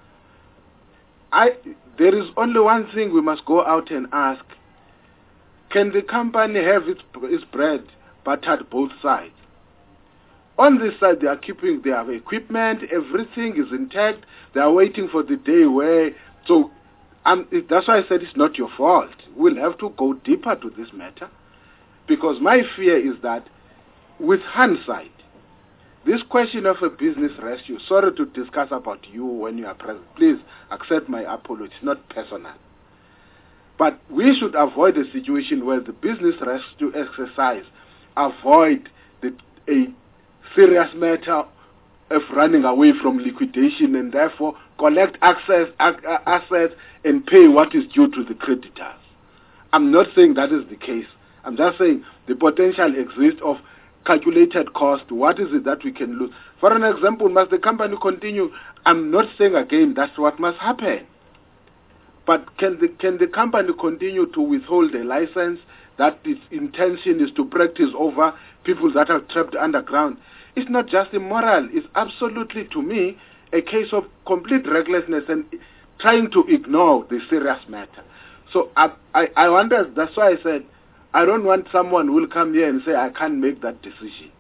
I, there is only one thing we must go out and ask. Can the company have its, its bread buttered both sides? On this side, they are keeping their equipment, everything is intact. They are waiting for the day where, so um, it, that's why I said it's not your fault. We'll have to go deeper to this matter. Because my fear is that, with hindsight, this question of a business rescue, sorry to discuss about you when you are present. Please accept my apology. It's not personal. But we should avoid a situation where the business rescue exercise avoid the, a serious matter of running away from liquidation and therefore collect access, uh, assets and pay what is due to the creditors. I'm not saying that is the case. I'm just saying the potential exists of calculated cost. What is it that we can lose? For an example, must the company continue? I'm not saying again that's what must happen. But can the, can the company continue to withhold a license that its intention is to practice over people that are trapped underground? It's not just immoral. It's absolutely, to me, a case of complete recklessness and trying to ignore the serious matter. So I, I, I wonder, that's why I said, I don't want someone who will come here and say, I can't make that decision.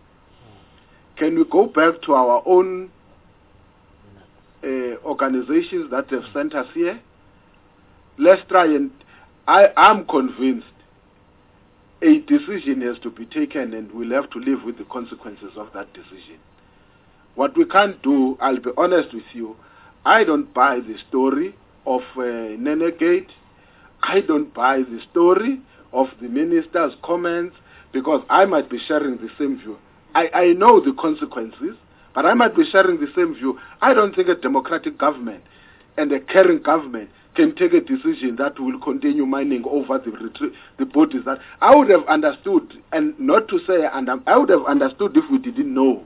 Can we go back to our own uh, organizations that have sent us here? Let's try and, I am convinced a decision has to be taken and we'll have to live with the consequences of that decision. What we can't do, I'll be honest with you, I don't buy the story of uh, Nenegate. I don't buy the story of the minister's comments because I might be sharing the same view. I, I know the consequences, but I might be sharing the same view. I don't think a democratic government and a caring government can take a decision that will continue mining over the retrie- the bodies that I would have understood, and not to say, and I would have understood if we didn't know.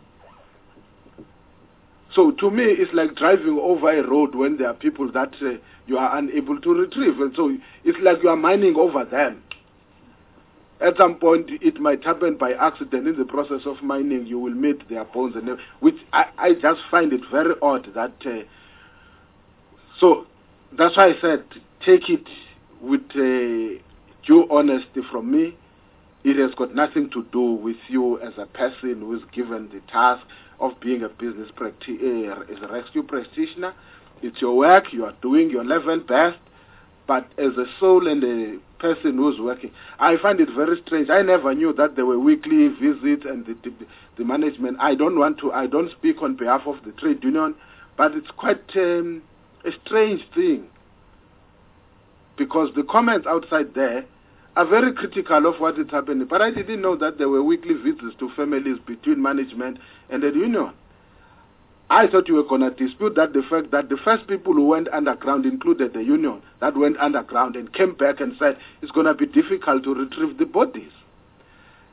So to me, it's like driving over a road when there are people that uh, you are unable to retrieve, and so it's like you are mining over them. At some point, it might happen by accident. In the process of mining, you will meet their bones, and which I, I just find it very odd that. Uh, so. That's why I said, take it with uh, due honesty from me. It has got nothing to do with you as a person who is given the task of being a business practi- uh, as a rescue practitioner. It's your work, you are doing your level best, but as a soul and a person who's working, I find it very strange. I never knew that there were weekly visits and the, the, the management. I don't want to, I don't speak on behalf of the trade union, but it's quite... Um, a strange thing, because the comments outside there are very critical of what is happening. But I didn't know that there were weekly visits to families between management and the union. I thought you were going to dispute that the fact that the first people who went underground included the union that went underground and came back and said it's going to be difficult to retrieve the bodies.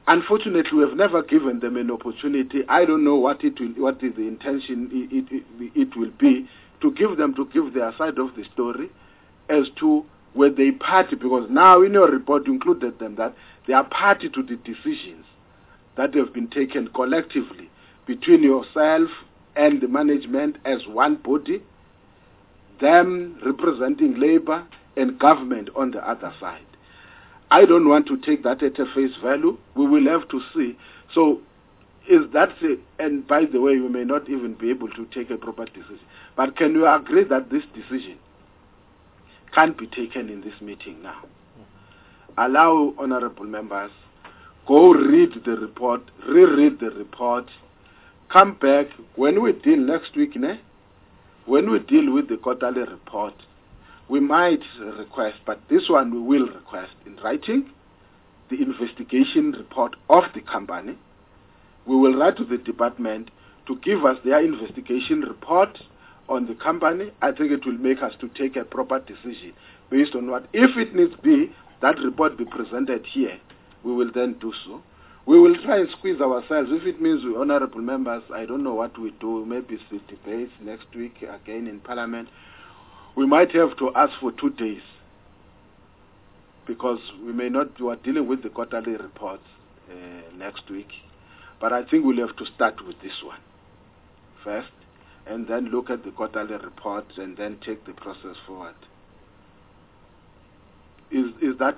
unfortunately, we have never given them an opportunity. I don't know what it will, what is the intention it, it, it, it will be to give them to give their side of the story as to where they party, because now in your report you included them that they are party to the decisions that have been taken collectively between yourself and the management as one body, them representing labor and government on the other side. I don't want to take that at a face value. We will have to see. So is that, a, and by the way, we may not even be able to take a proper decision. But can you agree that this decision can't be taken in this meeting now? Allow honorable members, go read the report, reread the report, come back. When we deal next week, ne? when we deal with the quarterly report, we might request, but this one we will request in writing, the investigation report of the company. We will write to the department to give us their investigation report on the company. I think it will make us to take a proper decision based on what, if it needs be, that report be presented here, we will then do so. We will try and squeeze ourselves. If it means we, honorable members, I don't know what we do, maybe it's the debates next week again in Parliament, we might have to ask for two days because we may not, we are dealing with the quarterly reports uh, next week. But I think we'll have to start with this one first and then look at the quarterly reports and then take the process forward. Is is that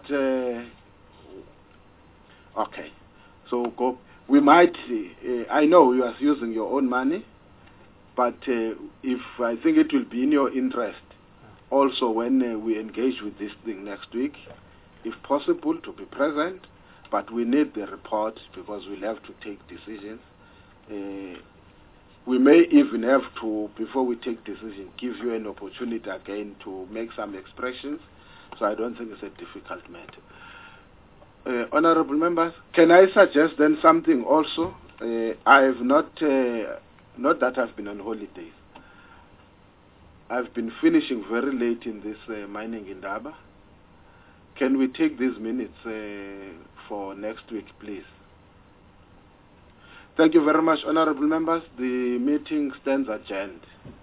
uh, okay? So go. We might. Uh, I know you are using your own money, but uh, if I think it will be in your interest, also when uh, we engage with this thing next week, if possible, to be present. But we need the report because we'll have to take decisions. Uh, we may even have to, before we take decisions, give you an opportunity again to make some expressions. So I don't think it's a difficult matter. Uh, honorable members, can I suggest then something also? Uh, I have not, uh, not that I've been on holidays. I've been finishing very late in this uh, mining indaba. Can we take these minutes uh, for next week, please? Thank you very much, honorable members. The meeting stands adjourned.